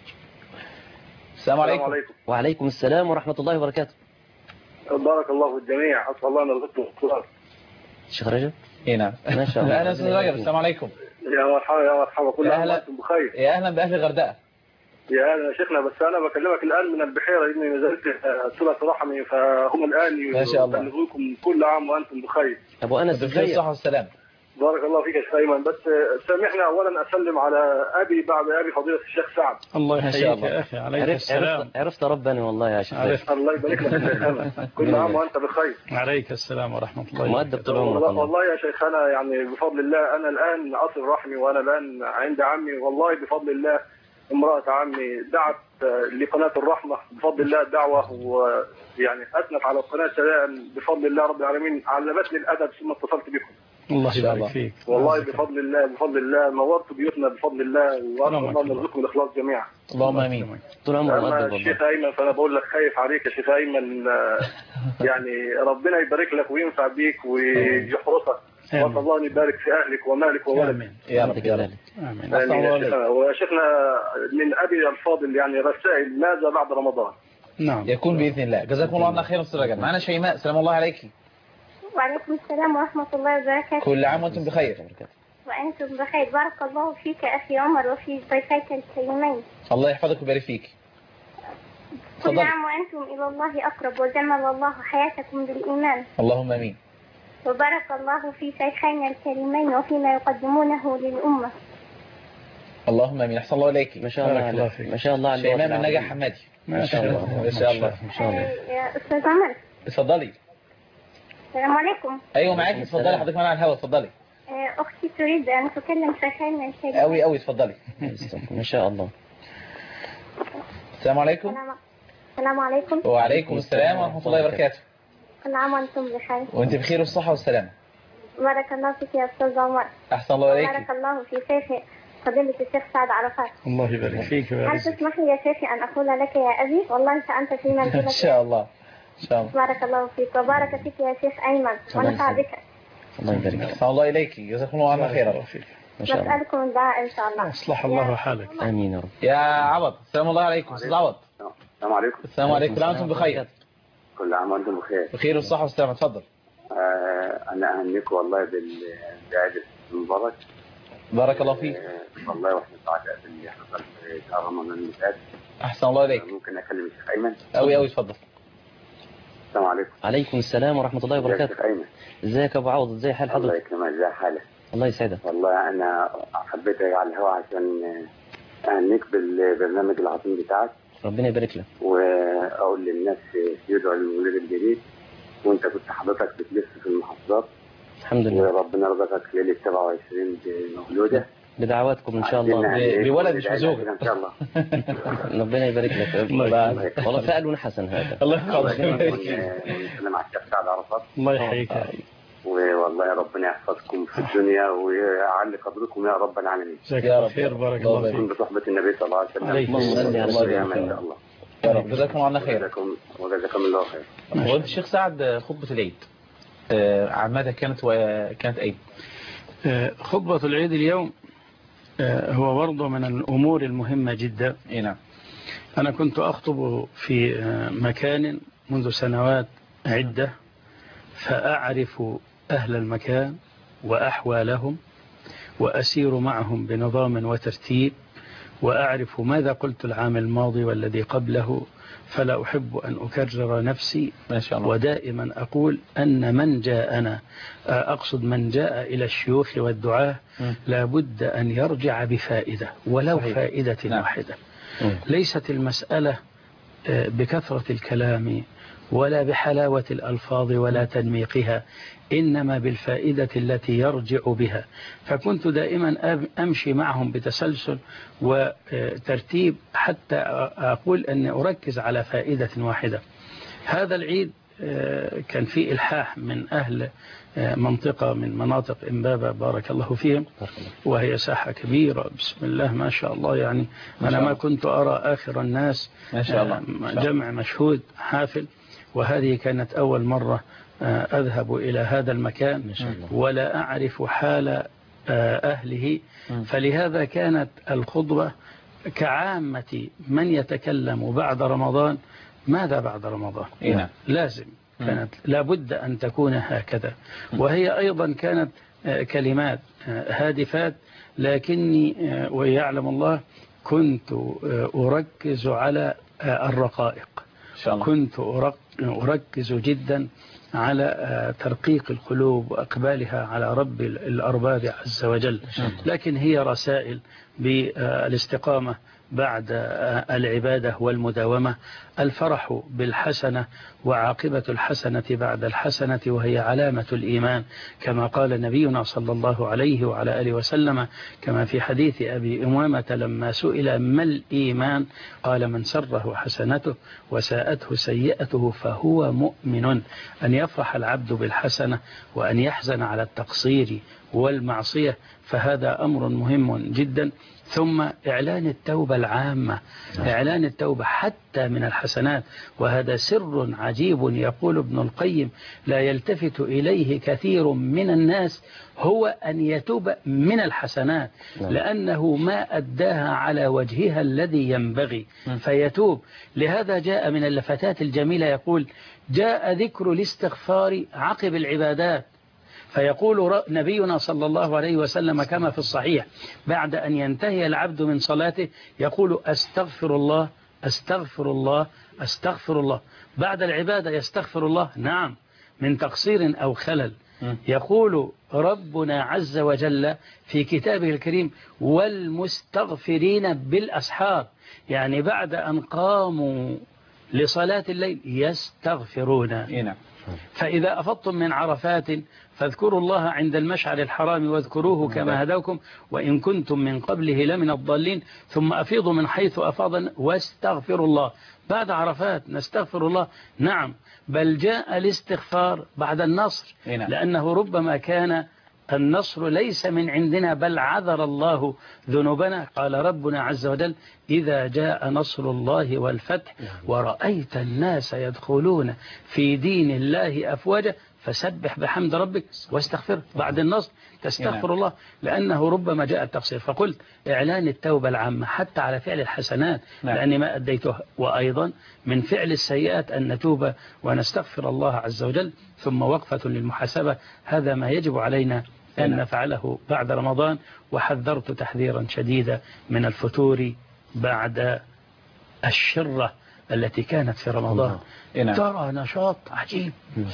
السلام عليكم. وعليكم السلام ورحمة الله وبركاته. بارك الله في الجميع، أسأل الله أن يرزقكم الخير. الشيخ رجب؟ اي نعم. ما شاء الله. أهلا أستاذ رجب، السلام عليكم. يا مرحبا يا مرحبا، كل عام وأنتم بخير. يا أهلا بأهل الغردقة. يا أهلا يا شيخنا، بس أنا بكلمك الآن من البحيرة لأني نزلت صلة رحمي، فهم الآن ما شاء الله يبلغوكم كل عام وأنتم بخير. أبو أنس بخير الصحة والسلام. بارك الله فيك يا شيخ أيمن، بس سامحني أولا أسلم على أبي بعد أبي فضيلة الشيخ سعد. الله يحييك يا أخي، عليك السلام. عرفت, عرفت ربنا والله يا شيخ. الله يبارك لك يا شيخنا، كل عام وأنت بخير. عليك السلام ورحمة الله. مؤدب طول عمرك. والله يا شيخنا يعني بفضل الله أنا الآن أصل رحمي، وأنا الآن عند عمي، والله بفضل الله امرأة عمي دعت لقناة الرحمة بفضل الله دعوة، ويعني أثنت على القناة ثناء بفضل الله رب العالمين، علمتني الأدب ثم اتصلت بكم. الله يبارك فيك. والله بفضل الله بفضل الله نورت بيوتنا بفضل الله، وأسأل الله أن يرزقكم الإخلاص جميعا. اللهم آمين. طول عمرك الشيخ أيمن، فأنا بقول لك خايف عليك يا شيخ أيمن، يعني ربنا يبارك لك وينفع بيك ويحرسك، وأسأل الله أن يبارك في أهلك ومالك وولدك. يا رب كذلك. آمين. وشيخنا من أبي الفاضل يعني رسائل ماذا بعد رمضان؟ نعم يكون بإذن الله. جزاكم الله عنا خير أستاذ رجب. معنا شيماء، سلام الله عليك. وعليكم السلام ورحمة الله وبركاته. كل عام وأنتم بخير. وأنتم بخير، بارك الله فيك أخي عمر وفي ضيفيك الكريمين. الله يحفظك ويبارك فيك. كل عام وأنتم إلى الله أقرب، وجمل الله حياتكم بالإيمان. اللهم آمين. وبارك الله في شيخينا الكريمين وفيما يقدمونه للأمة. اللهم آمين. أحسن الله إليك. ما شاء الله عليك. ما شاء الله عليك. شيماء من نجا حمادي. ما شاء الله ما شاء الله ما شاء الله. يا أستاذ عمر. اتفضلي. السلام عليكم. أيوة معاكي، اتفضلي حضرتك معانا على الهواء، اتفضلي. أختي تريد أن تكلم شيخينا الكريمين. أوي أوي اتفضلي. ما شاء الله. السلام عليكم. السلام عليكم. وعليكم السلام ورحمة الله وبركاته. كل عام وأنتم بخير. وأنت بخير والصحة والسلامة. بارك الله فيك يا أستاذ عمر. أحسن الله إليك. بارك الله في شيخي فضيلة الشيخ سعد عرفات. الله يبارك فيك. هل تسمح لي يا شيخي أن أقول لك يا أبي؟ والله فأنت في منزلة. إن شاء الله. إن شاء الله. بارك الله فيك وبارك فيك يا شيخ أيمن ونفع بك. الله يبارك فيك. أحسن الله إليك. جزاكم الله عنا خيرا. نسألكم الدعاء إن شاء الله. أصلح الله حالك. آمين يا رب. يا عوض، السلام الله عليكم. أستاذ عوض. السلام عليكم. السلام عليكم. كل عام وأنتم بخير. كل عام وأنتم بخير. بخير والصحة والسلامة. اتفضل. آه أنا أهنيك والله بالعيد المبارك. بارك الله فيك. آه والله وإحنا سعداء باللي حصل في شهر رمضان اللي فات. أحسن الله إليك. آه ممكن أكلم الشيخ أيمن؟ أوي أوي اتفضل. السلام عليكم. عليكم السلام ورحمة الله وبركاته. ازيك يا أيمن؟ ازيك يا أبو عوض؟ ازي حال حضرتك؟ الله يكرمك. ازي حالك؟ الله يسعدك. والله أنا حبيت أجي على الهواء عشان أهنيك بالبرنامج العظيم بتاعك. ربنا يبارك لك. وأقول للناس يدعوا للمولد الجديد، وأنت كنت حضرتك بتلف في المحافظات. الحمد لله. وربنا رزقك ليلة سبعة وعشرين بمولودة. بدعواتكم إن شاء الله. بولد مش بزوجة إن شاء الله. ربنا يبارك لك. والله فعل حسن هذا. الله يحفظك. ونسلم على الشيخ سعد عرفات. الله يحييك. والله ربنا يحفظكم في الدنيا ويعلي قدركم يا رب العالمين. يا رب خير. بارك الله فيك. بصحبة النبي صلى الله عليه وسلم. عليه الصلاة والسلام. إن شاء الله. يا رب. جزاكم عنا خير. وجزاكم الله خير. وأنت الشيخ سعد خطبة العيد عمادة كانت وكانت أي؟ خطبة العيد اليوم هو برضه من الأمور المهمة جدا. نعم. أنا كنت أخطب في مكان منذ سنوات عدة، فأعرف أهل المكان وأحوالهم وأسير معهم بنظام وترتيب، وأعرف ماذا قلت العام الماضي والذي قبله، فلا أحب أن أكرر نفسي. ما شاء الله. ودائما أقول أن من جاءنا، أقصد من جاء إلى الشيوخ والدعاة، لابد أن يرجع بفائدة ولو صحيح. فائدة نعم. واحدة. م. ليست المسألة بكثرة الكلام ولا بحلاوة الألفاظ ولا تنميقها، إنما بالفائدة التي يرجع بها. فكنت دائما أمشي معهم بتسلسل وترتيب حتى أقول أن أركز على فائدة واحدة. هذا العيد كان فيه إلحاح من أهل منطقة من مناطق إمبابة بارك الله فيهم، وهي ساحة كبيرة بسم الله ما شاء الله. يعني أنا ما كنت أرى آخر الناس ما شاء الله. جمع مشهود حافل، وهذه كانت أول مرة أذهب إلى هذا المكان ولا أعرف حال أهله، فلهذا كانت الخطبة كعامة من يتكلم بعد رمضان. ماذا بعد رمضان؟ إيه؟ لازم كانت لابد أن تكون هكذا، وهي أيضا كانت كلمات هادفات، لكني ويعلم الله كنت أركز على الرقائق. كنت أركز جدا على ترقيق القلوب وأقبالها على رب الأرباب عز وجل. لكن هي رسائل بالاستقامة بعد العبادة والمداومة الفرح بالحسنة وعاقبة الحسنة بعد الحسنة، وهي علامة الإيمان كما قال نبينا صلى الله عليه وعلى آله وسلم كما في حديث أبي أمامة لما سئل ما الإيمان قال من سره حسنته وساءته سيئته فهو مؤمن. أن يفرح العبد بالحسنة وأن يحزن على التقصير والمعصية فهذا أمر مهم جدا. ثم إعلان التوبة العامة، إعلان التوبة حتى من الحسنات، وهذا سر عجيب يقول ابن القيم لا يلتفت إليه كثير من الناس، هو أن يتوب من الحسنات لأنه ما أداها على وجهها الذي ينبغي فيتوب. لهذا جاء من اللفتات الجميلة يقول جاء ذكر الاستغفار عقب العبادات، فيقول نبينا صلى الله عليه وسلم كما في الصحيح بعد أن ينتهي العبد من صلاته يقول أستغفر الله أستغفر الله أستغفر الله. بعد العبادة يستغفر الله نعم من تقصير أو خلل. يقول ربنا عز وجل في كتابه الكريم والمستغفرين بالأسحار، يعني بعد أن قاموا لصلاة الليل يستغفرون. فإذا أفضتم من عرفات فاذكروا الله عند المشعر الحرام واذكروه كما هداكم وإن كنتم من قبله لمن الضالين ثم أفيضوا من حيث أفاض واستغفروا الله. بعد عرفات نستغفر الله نعم، بل جاء الاستغفار بعد النصر لأنه ربما كان النصر ليس من عندنا بل عذر الله ذنوبنا. قال ربنا عز وجل إذا جاء نصر الله والفتح ورأيت الناس يدخلون في دين الله أفواجا فسبح بحمد ربك واستغفر. بعد النصر تستغفر الله لأنه ربما جاء التقصير. فقلت إعلان التوبة العامة حتى على فعل الحسنات لأني ما أديته، وأيضا من فعل السيئات أن نتوب ونستغفر الله عز وجل. ثم وقفة للمحاسبة، هذا ما يجب علينا أن نفعله بعد رمضان. وحذرت تحذيرا شديدا من الفتور بعد الشرة التي كانت في رمضان. ترى نشاط عجيب،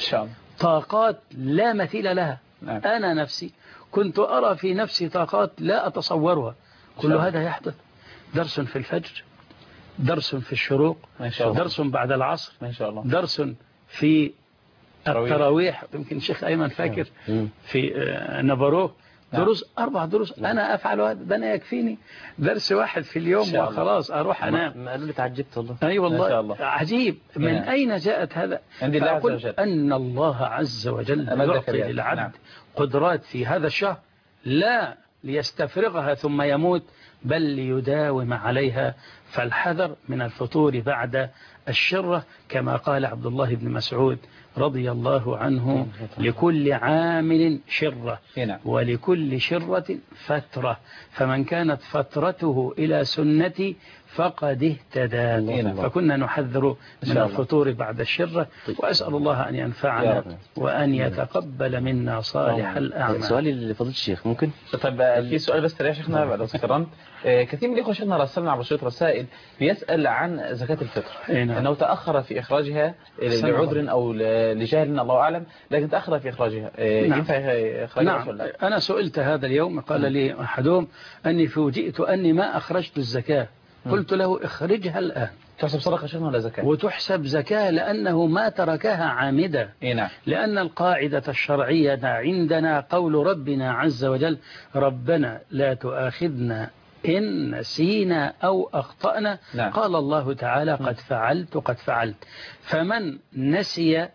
طاقات لا مثيل لها. أنا نفسي كنت أرى في نفسي طاقات لا أتصورها. كل هذا يحدث، درس في الفجر، درس في الشروق، درس بعد العصر، درس في التراويح. يمكن الشيخ أيمن فاكر في نبروه دروس، أربع دروس أنا أفعل هذا، ده أنا يكفيني درس واحد في اليوم وخلاص أروح أنام. ما قالوا لي تعجبت والله. أي والله عجيب من يعني. أين جاءت هذا؟ فأقول أن الله عز وجل يعطي للعبد نعم. قدرات في هذا الشهر لا ليستفرغها ثم يموت بل ليداوم عليها. فالحذر من الفطور بعد الشرة كما قال عبد الله بن مسعود رضي الله عنه لكل عامل شرة ولكل شرة فترة، فمن كانت فترته إلى سنتي فقد اهتدى. فكنا نحذر من الفطور بعد الشرة. وأسأل الله أن ينفعنا وأن يتقبل منا صالح الأعمال. سؤالي لفضيلة الشيخ ممكن؟ طيب في سؤال بس يا شيخنا لو تكرمت. كثير من الإخوة شيخنا رسلنا عبر شريط رسائل بيسأل عن زكاة الفطر أنه تأخر في إخراجها لعذر أو لجهل الله أعلم، لكن تأخر في إخراجها. ينفع إخراجها؟ نعم. أنا سئلت هذا اليوم قال لي أحدهم أني فوجئت أني ما أخرجت الزكاة. قلت له اخرجها الآن. تحسب صدقة شيخنا ولا زكاة؟ وتحسب زكاة لأنه ما تركها عامدا. نعم. لأن القاعدة الشرعية عندنا قول ربنا عز وجل ربنا لا تؤاخذنا إن نسينا أو أخطأنا. نعم. قال الله تعالى قد فعلت قد فعلت. فمن نسي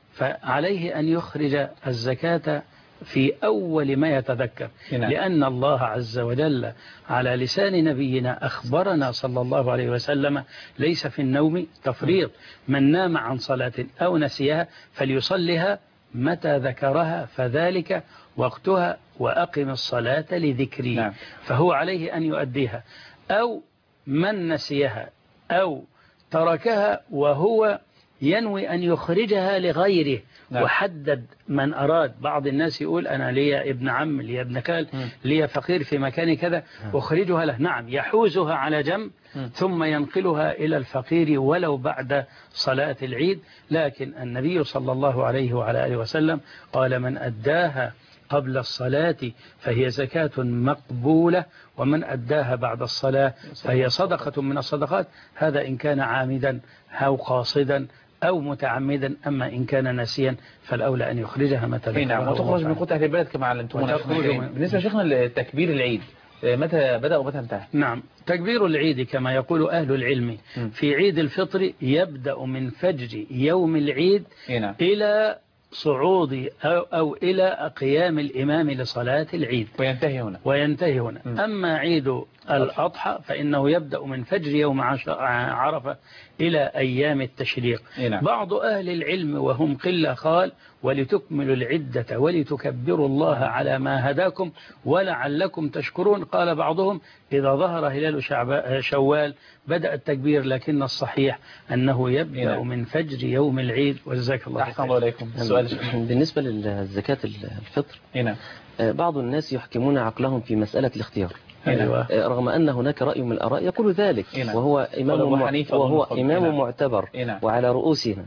فعليه أن يخرج الزكاة في أول ما يتذكر. نعم. لأن الله عز وجل على لسان نبينا أخبرنا صلى الله عليه وسلم ليس في النوم تفريط. من نام عن صلاة أو نسيها فليصلها متى ذكرها فذلك وقتها وأقم الصلاة لذكري. نعم. فهو عليه أن يؤديها. أو من نسيها أو تركها وهو ينوي أن يخرجها لغيره. نعم. وحدد من أراد. بعض الناس يقول أنا لي ابن عم لي ابن خال لي فقير في مكان كذا أخرجها له. نعم يحوزها على جنب ثم ينقلها إلى الفقير ولو بعد صلاة العيد. لكن النبي صلى الله عليه وعلى آله وسلم قال من أداها قبل الصلاة فهي زكاة مقبولة، ومن أداها بعد الصلاة فهي صدقة من الصدقات. هذا إن كان عامدا أو قاصدا أو متعمدا. أما إن كان ناسيا فالأولى أن يخرجها متى نعم، وتخرج من قوت أهل البلد كما علمتمونا. بالنسبة لشيخنا لتكبير العيد متى بدأ ومتى انتهى؟ نعم، تكبير العيد كما يقول أهل العلم في عيد الفطر يبدأ من فجر يوم العيد نعم. إلى صعود أو, أو إلى قيام الإمام لصلاة العيد وينتهي هنا وينتهي هنا م. أما عيد الأضحى فإنه يبدأ من فجر يوم عرفة إلى أيام التشريق. نعم. بعض أهل العلم وهم قلة قال ولتكملوا العدة ولتكبروا الله على ما هداكم ولعلكم تشكرون. قال بعضهم إذا ظهر هلال شوال بدأ التكبير، لكن الصحيح أنه يبدأ نعم. من فجر يوم العيد. وجزاك الله خير. أحسن الله عليكم. بالنسبة للزكاة الفطر نعم. بعض الناس يحكمون عقلهم في مسألة الاختيار. أيوة. رغم أن هناك رأي من الآراء يقول ذلك إينا. وهو إمام, وهو إمام إينا. معتبر إينا. وعلى رؤوسنا.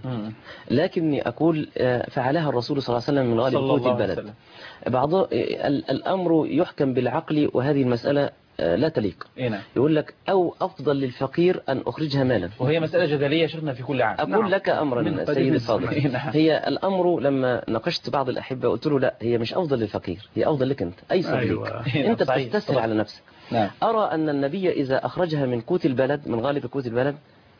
لكني أقول فعلها الرسول صلى الله عليه وسلم من غالب قوت البلد. بعض الأمر يحكم بالعقل، وهذه المسألة لا تليق. إينا. يقول لك أو أفضل للفقير أن أخرجها مالا، وهي مسألة جدلية شفنا في كل عام. أقول نعم. لك أمرا سيد الفاضل. هي الأمر لما ناقشت بعض الأحبة قلت له لا، هي مش أفضل للفقير، هي أفضل لك أنت أيسر أيوة. لك أنت بتستسهل على نفسك. نعم. أرى أن النبي إذا أخرجها من قوت البلد من غالب قوت البلد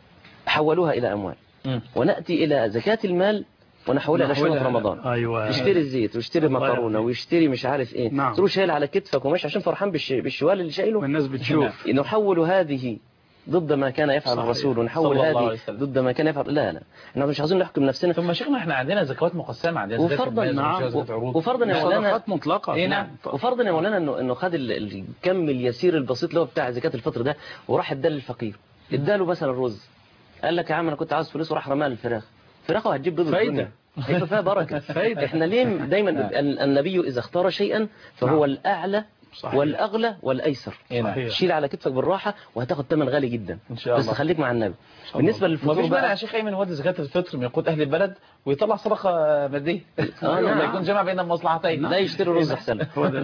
حولوها إلى أموال. م. ونأتي إلى زكاة المال ونحولها إلى شنط رمضان. أيوة. يشتري الزيت ويشتري مكرونة ويشتري مش عارف إيه. نعم. تروح شايل على كتفك وماشي عشان فرحان بالش... بالشوال اللي شايله. والناس بتشوف. نحول هذه ضد ما كان يفعل صحيح. الرسول، ونحول هذه ضد ما كان يفعل. لا لا احنا مش عايزين نحكم نفسنا. ثم شيخنا احنا عندنا زكوات مقسمه، عندنا وفرضا نعم وفرضا يا مولانا مطلقه. إيه نعم. وفرضا يا مولانا انه انه خد الكم اليسير البسيط اللي هو بتاع زكاه الفطر ده وراح اداه للفقير، اداله مثلا الرز، قال لك يا عم انا كنت عاوز فلوس وراح رماها للفراخ، فراخه هتجيب بيض فايده هيبقى فيها بركه. فايده. احنا ليه دايما النبي اذا اختار شيئا فهو الاعلى صحيح. والأغلى والأيسر. شيل على كتفك بالراحة وهتاخد ثمن غالي جدا إن شاء الله. بس خليك مع النبي. بالنسبة للفطور مفيش مانع يا شيخ أيمن هو زكاة الفطر من قوت أهل البلد ويطلع صدقة مادية. آه نعم. يكون جمع بين المصلحتين. لا يشتري رز أحسن.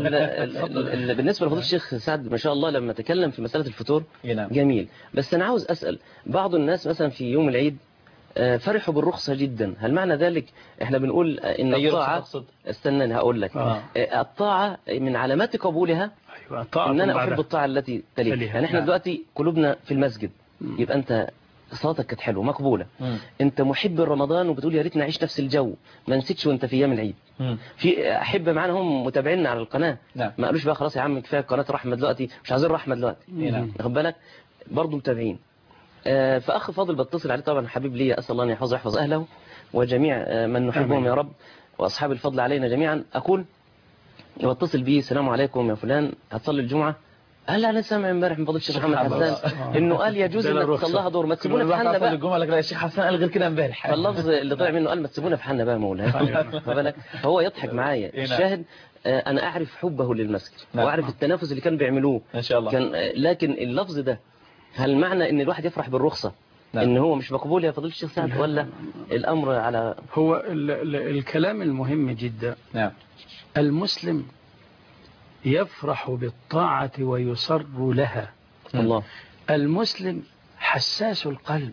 بالنسبة لفضيلة الشيخ سعد ما شاء الله لما تكلم في مسألة الفطور جميل، بس أنا عاوز أسأل بعض الناس مثلا في يوم العيد فرحوا بالرخصة جدا، هل معنى ذلك احنا بنقول ان الطاعة استناني هقول لك آه. الطاعة من علامات قبولها أيوة. ان انا احب الطاعة التي تليها. يعني احنا دلوقتي قلوبنا في المسجد م. يبقى انت صلاتك كانت حلوه مقبوله. م. انت محب رمضان وبتقول يا ريت نعيش نفس الجو، ما نسيتش وانت في ايام العيد. م. في احبه معانا هم متابعينا على القناه لا. ما قالوش بقى خلاص يا عم كفايه قناه رحمه دلوقتي مش عايزين رحمه دلوقتي، واخد بالك برضه متابعين. فأخ فاضل بتصل عليه طبعا حبيب لي، أسأل الله أن يحفظه ويحفظ أهله وجميع من نحبهم يا رب وأصحاب الفضل علينا جميعا. أقول واتصل بيه السلام عليكم يا فلان هتصلي الجمعة؟ قال لا أنا سامع امبارح من فضيلة الشيخ محمد حسان إنه قال يجوز إنك تصليها دور، ما تسيبونا في حالنا بقى. الجمعة لك لا الشيخ حسان قال غير كده امبارح. فاللفظ اللي طلع منه قال ما تسيبونا في حالنا بقى مولانا. فهو يضحك معايا. الشاهد أنا أعرف حبه للمسجد وأعرف التنافس اللي كان بيعملوه إن شاء الله. كان لكن اللفظ ده هل معنى ان الواحد يفرح بالرخصة نعم. ان هو مش مقبول يا فضيلة الشيخ سعد ولا الامر على هو ال ال الكلام المهم جدا نعم. المسلم يفرح بالطاعة ويصر لها. الله. المسلم حساس القلب،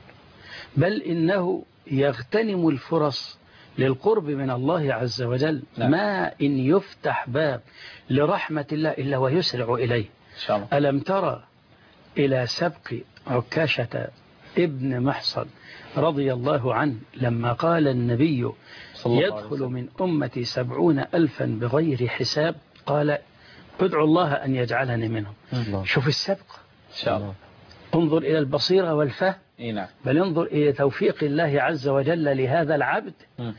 بل انه يغتنم الفرص للقرب من الله عز وجل. نعم. ما ان يفتح باب لرحمة الله الا ويسرع اليه إن شاء الله. ألم ترى إلى سبق عكاشة ابن محصن رضي الله عنه لما قال النبي يدخل من أمتي سبعون ألفا بغير حساب، قال ادعو الله أن يجعلني منهم. الله. شوف السبق إن شاء الله. انظر إلى البصيرة والفهم نعم. بل انظر إلى توفيق الله عز وجل لهذا العبد. م.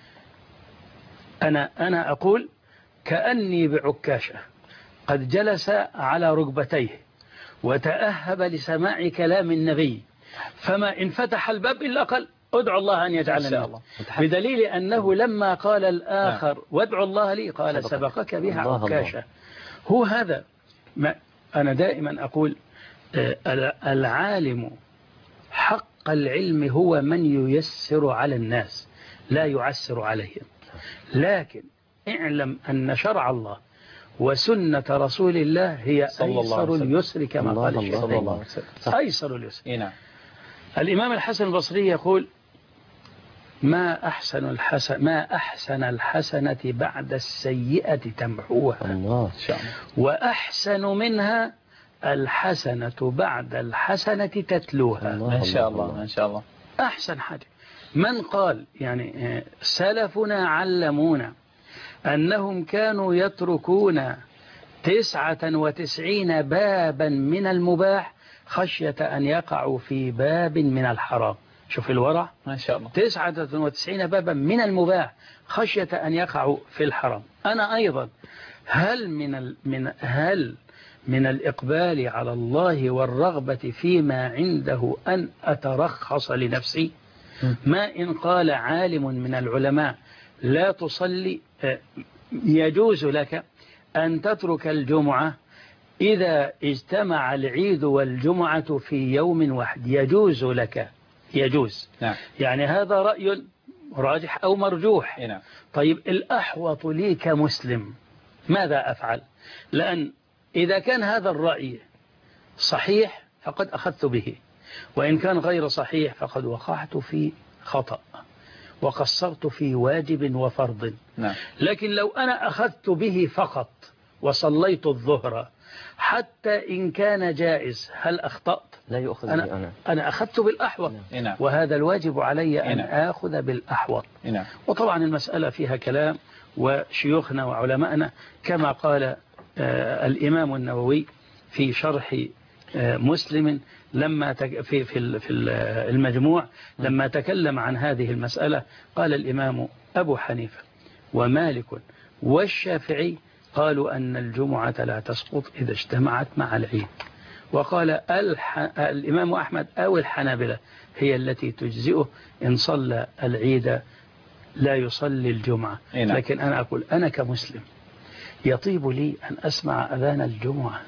أنا, أنا أقول كأني بعكاشة قد جلس على ركبتيه وتأهب لسماع كلام النبي، فما إن فتح الباب إلا قال ادعو الله أن يجعلني، بدليل أنه لما قال الآخر وادعو الله لي قال سبقك بها عكاشة. هو هذا ما أنا دائما أقول العالم حق العلم هو من ييسر على الناس لا يعسر عليهم، لكن اعلم أن شرع الله وسنة رسول الله هي أيسر اليسر كما قال الشيخ. أيسر اليسر. نعم. الإمام الحسن البصري يقول ما أحسن الحسن ما أحسن الحسنة بعد السيئة تمحوها الله. وأحسن منها الحسنة بعد الحسنة تتلوها. ما شاء الله ما شاء الله. أحسن حاجة. من قال يعني سلفنا علمونا أنهم كانوا يتركون تسعة وتسعين بابا من المباح خشية أن يقعوا في باب من الحرام. شوف الورع ما شاء الله. تسعة وتسعين بابا من المباح خشية أن يقعوا في الحرام. أنا أيضا هل من ال من هل من الإقبال على الله والرغبة فيما عنده أن أترخص لنفسي؟ ما إن قال عالم من العلماء لا تصلي يجوز لك أن تترك الجمعة إذا اجتمع العيد والجمعة في يوم واحد. يجوز لك يجوز. نعم. يعني هذا رأي راجح أو مرجوح. نعم. طيب الأحوط لي كمسلم ماذا أفعل؟ لأن إذا كان هذا الرأي صحيح فقد أخذت به، وإن كان غير صحيح فقد وقعت في خطأ وقصرت في واجب وفرض. نعم. لكن لو أنا أخذت به فقط وصليت الظهر حتى إن كان جائز هل أخطأت؟ لا يؤخذ أنا, أنا. أنا أخذت بالأحوط. نعم. وهذا الواجب علي أن نعم. آخذ بالأحوط. نعم. وطبعا المسألة فيها كلام، وشيوخنا وعلماءنا كما قال آه الإمام النووي في شرح آه مسلم لما في في في المجموع لما تكلم عن هذه المسألة قال الإمام أبو حنيفة ومالك والشافعي قالوا أن الجمعة لا تسقط إذا اجتمعت مع العيد. وقال الح... الإمام أحمد أو الحنابلة هي التي تجزئه إن صلى العيد لا يصلي الجمعة. إينا. لكن أنا أقول أنا كمسلم يطيب لي أن أسمع أذان الجمعة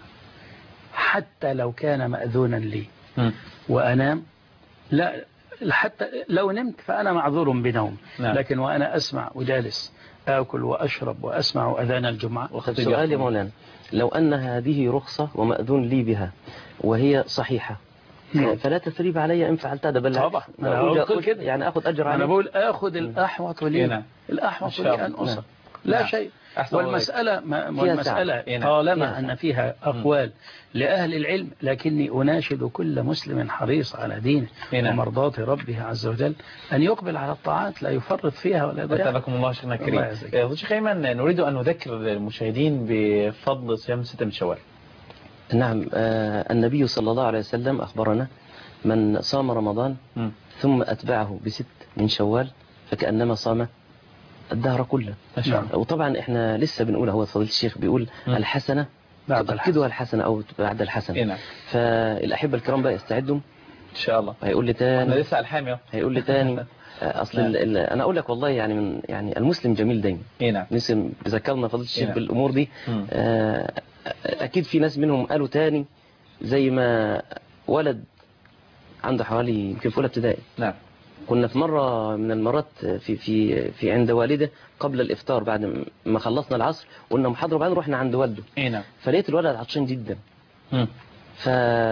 حتى لو كان مأذونا لي م. وأنام. لا حتى لو نمت فأنا معذور بنوم. نعم. لكن وأنا أسمع وجالس آكل وأشرب وأسمع أذان الجمعة. سؤالي مولانا، لو أن هذه رخصة ومأذون لي بها وهي صحيحة نعم. فلا تثريب علي إن فعلت هذا بل طبعا أنا أقول كده يعني أخذ أجر عليه. أنا بقول أخذ الأحوط لي. نعم. الأحوط لي أن أصل. لا نعم. شيء. أحسن والمسألة ما والمسألة طالما أن فيها أقوال لأهل العلم، لكني أناشد كل مسلم حريص على دينه ومرضاة ربه عز وجل أن يقبل على الطاعات لا يفرط فيها ولا يضيع. أتابكم الله شيخنا الكريم. شيخ أيمن، نريد أن نذكر المشاهدين بفضل صيام ستة من شوال. نعم. آه النبي صلى الله عليه وسلم أخبرنا من صام رمضان م. ثم أتبعه بست من شوال فكأنما صام الدهر كله. نعم. وطبعا احنا لسه بنقول هو فضيلة الشيخ بيقول م. الحسنة تؤكدها الحسنة أو بعد الحسنة. نعم. فالأحبة الكرام بقى يستعدوا إن شاء الله. هيقول لي تاني احنا لسه على الحامية. هيقول لي تاني أصل ال ال أنا أقول لك والله يعني من يعني المسلم جميل دايما. نعم. لسه بذكرنا فضيلة الشيخ بالأمور دي. آه أكيد في ناس منهم قالوا تاني زي ما ولد عنده حوالي يمكن في أولى ابتدائي. نعم. كنا في مرة من المرات في في في عند والده قبل الإفطار بعد ما خلصنا العصر قلنا محاضرة بعدين رحنا عند والده. نعم. فلقيت الولد عطشان جدا. امم ف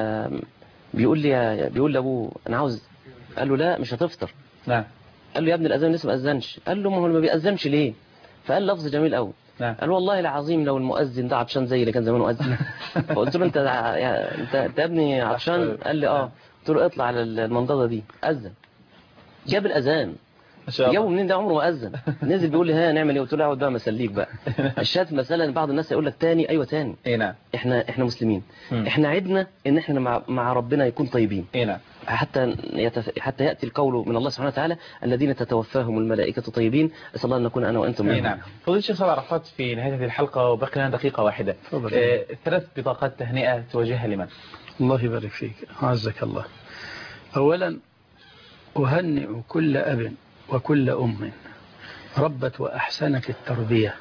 بيقول لي بيقول لابوه انا عاوز. قال له لا مش هتفطر. نعم. قال له يا ابني الأذان لسه ما أذنش. قال له ما هو ما بيأذنش ليه؟ فقال لفظ جميل قوي. نعم. قال والله العظيم لو المؤذن ده عطشان زي اللي كان زمان مؤذن. فقلت له انت انت انت يا ابني عطشان؟ قال لي اه. قلت له اطلع على المنضده دي أذن. جاب الأذان. جابه منين ده عمره ما أذن. نزل بيقول لي ها نعمل ايه؟ قلت له اقعد بقى مسليك بقى. الشات مسألة ان بعض الناس يقول لك تاني. ايوه تاني. اي نعم. احنا احنا مسلمين. م. احنا عدنا ان احنا مع مع ربنا يكون طيبين. اي نعم. حتى يتف... حتى يأتي القول من الله سبحانه وتعالى الذين تتوفاهم الملائكة طيبين. أسأل الله أن نكون أنا وأنتم منهم. نعم. فضيلة الشيخ صالح عرفات في نهاية هذه الحلقة وبقي لنا دقيقة واحدة. آه ثلاث بطاقات تهنئة توجهها لمن؟ الله يبارك فيك. عزك الله. أولا أهنئ كل أب وكل أم ربت وأحسنت التربية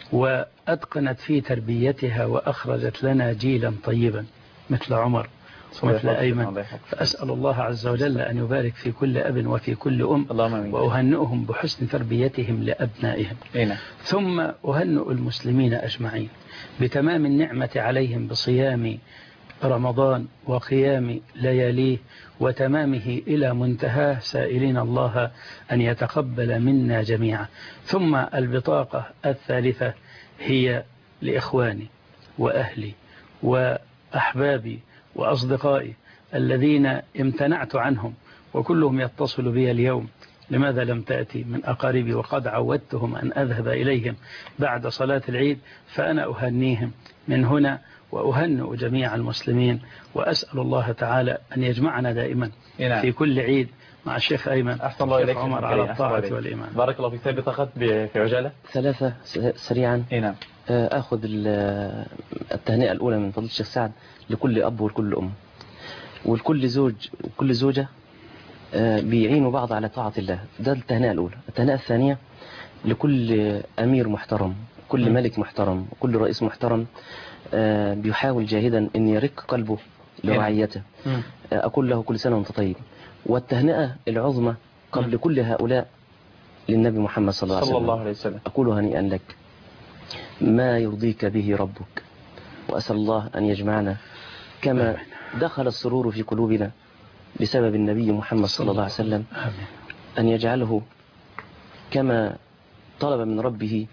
وأتقنت في تربيتها وأخرجت لنا جيلا طيبا مثل عمر مثل أيمن. فأسأل الله عز وجل أن يبارك في كل أب وفي كل أم، وأهنئهم بحسن تربيتهم لأبنائهم. ثم أهنئ المسلمين أجمعين بتمام النعمة عليهم بصيام رمضان وقيام لياليه وتمامه إلى منتهاه، سائلين الله أن يتقبل منا جميعا. ثم البطاقة الثالثة هي لإخواني وأهلي وأحبابي وأصدقائي الذين امتنعت عنهم وكلهم يتصل بي اليوم، لماذا لم تأتي من أقاربي، وقد عودتهم أن أذهب إليهم بعد صلاة العيد، فأنا أهنيهم من هنا وأهنئ جميع المسلمين، وأسأل الله تعالى أن يجمعنا دائما في كل عيد مع الشيخ أيمن. أحسن الله إليك عمر على الطاعة والإيمان. بارك الله فيك. بطاقات في عجالة ثلاثة سريعا. نعم. أخذ التهنئة الأولى من فضيلة الشيخ سعد لكل أب ولكل أم ولكل زوج وكل زوجة بيعينوا بعض على طاعة الله. ده التهنئة الأولى. التهنئة الثانية لكل أمير محترم، كل م. ملك محترم، كل رئيس محترم بيحاول جاهدا أن يرق قلبه لرعيته. أقول له كل سنة وأنت طيب. والتهنئة العظمى قبل كل هؤلاء للنبي محمد صلى الله عليه وسلم, الله عليه وسلم. أقول هنيئا لك ما يرضيك به ربك، وأسأل الله أن يجمعنا كما دخل السرور في قلوبنا بسبب النبي محمد صلى الله عليه وسلم، أن يجعله كما طلب من ربه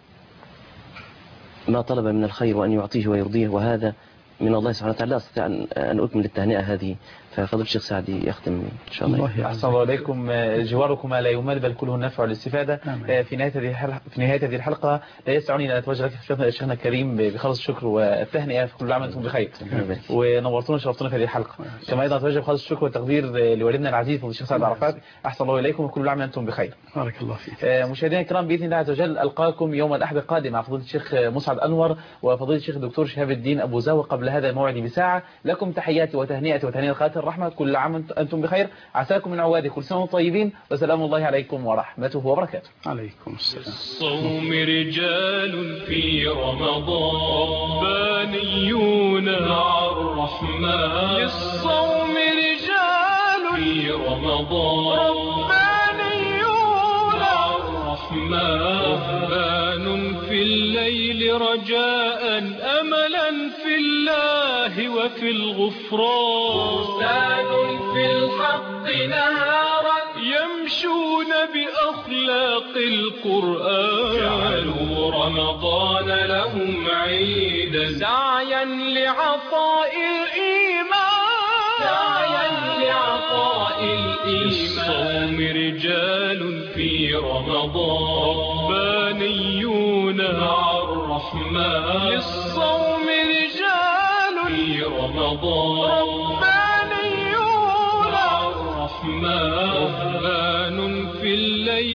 ما طلب من الخير وأن يعطيه ويرضيه، وهذا من الله سبحانه وتعالى. لا أستطيع أن أكمل التهنئة هذه، ففضل الشيخ سعد يختم إن شاء الله. الله أحسن الله إليكم. جواركم لا يمل بل كله النفع والاستفادة. في نهاية هذه الحلقة في نهاية هذه الحلقة لا يسعني أن أتوجه لك شيخنا الكريم بخالص الشكر والتهنئة في كل عام وأنتم بخير، ونورتونا وشرفتونا في هذه الحلقة. كما أيضا أتوجه بخالص الشكر والتقدير لوالدنا العزيز فضيلة الشيخ سعد عرفات. أحسن الله إليكم وكل عام وأنتم بخير. بارك الله فيك. مشاهدينا الكرام، بإذن الله عز وجل ألقاكم يوم الأحد القادم مع فضيلة الشيخ مسعد أنور وفضيلة الشيخ الدكتور شهاب الدين أبو زاوى قبل هذا الموعد بساعة. لكم تحياتي وتهنئتي وتهنئة خاتم الرحمة. كل عام أنتم بخير. عساكم من عوادي كل سنة طيبين، وسلام الله عليكم ورحمته وبركاته. عليكم السلام. الصوم رجال في رمضان ربانيون مع الرحمن. للصوم رجال في رمضان ربانيون مع الرحمن. رهبان في الليل رجاء أملا في الله وفي الغفران. فرسان في الحق نهارا يمشون بأخلاق القرآن. جعلوا رمضان لهم عيدا سعيا لعطاء الإيمان. سعيا لعطاء الإيمان. للصوم رجال في رمضان ربانيون مع الرحمن. للصوم رجال في رمضان ربانيون مع الرحمن. رهبان في الليل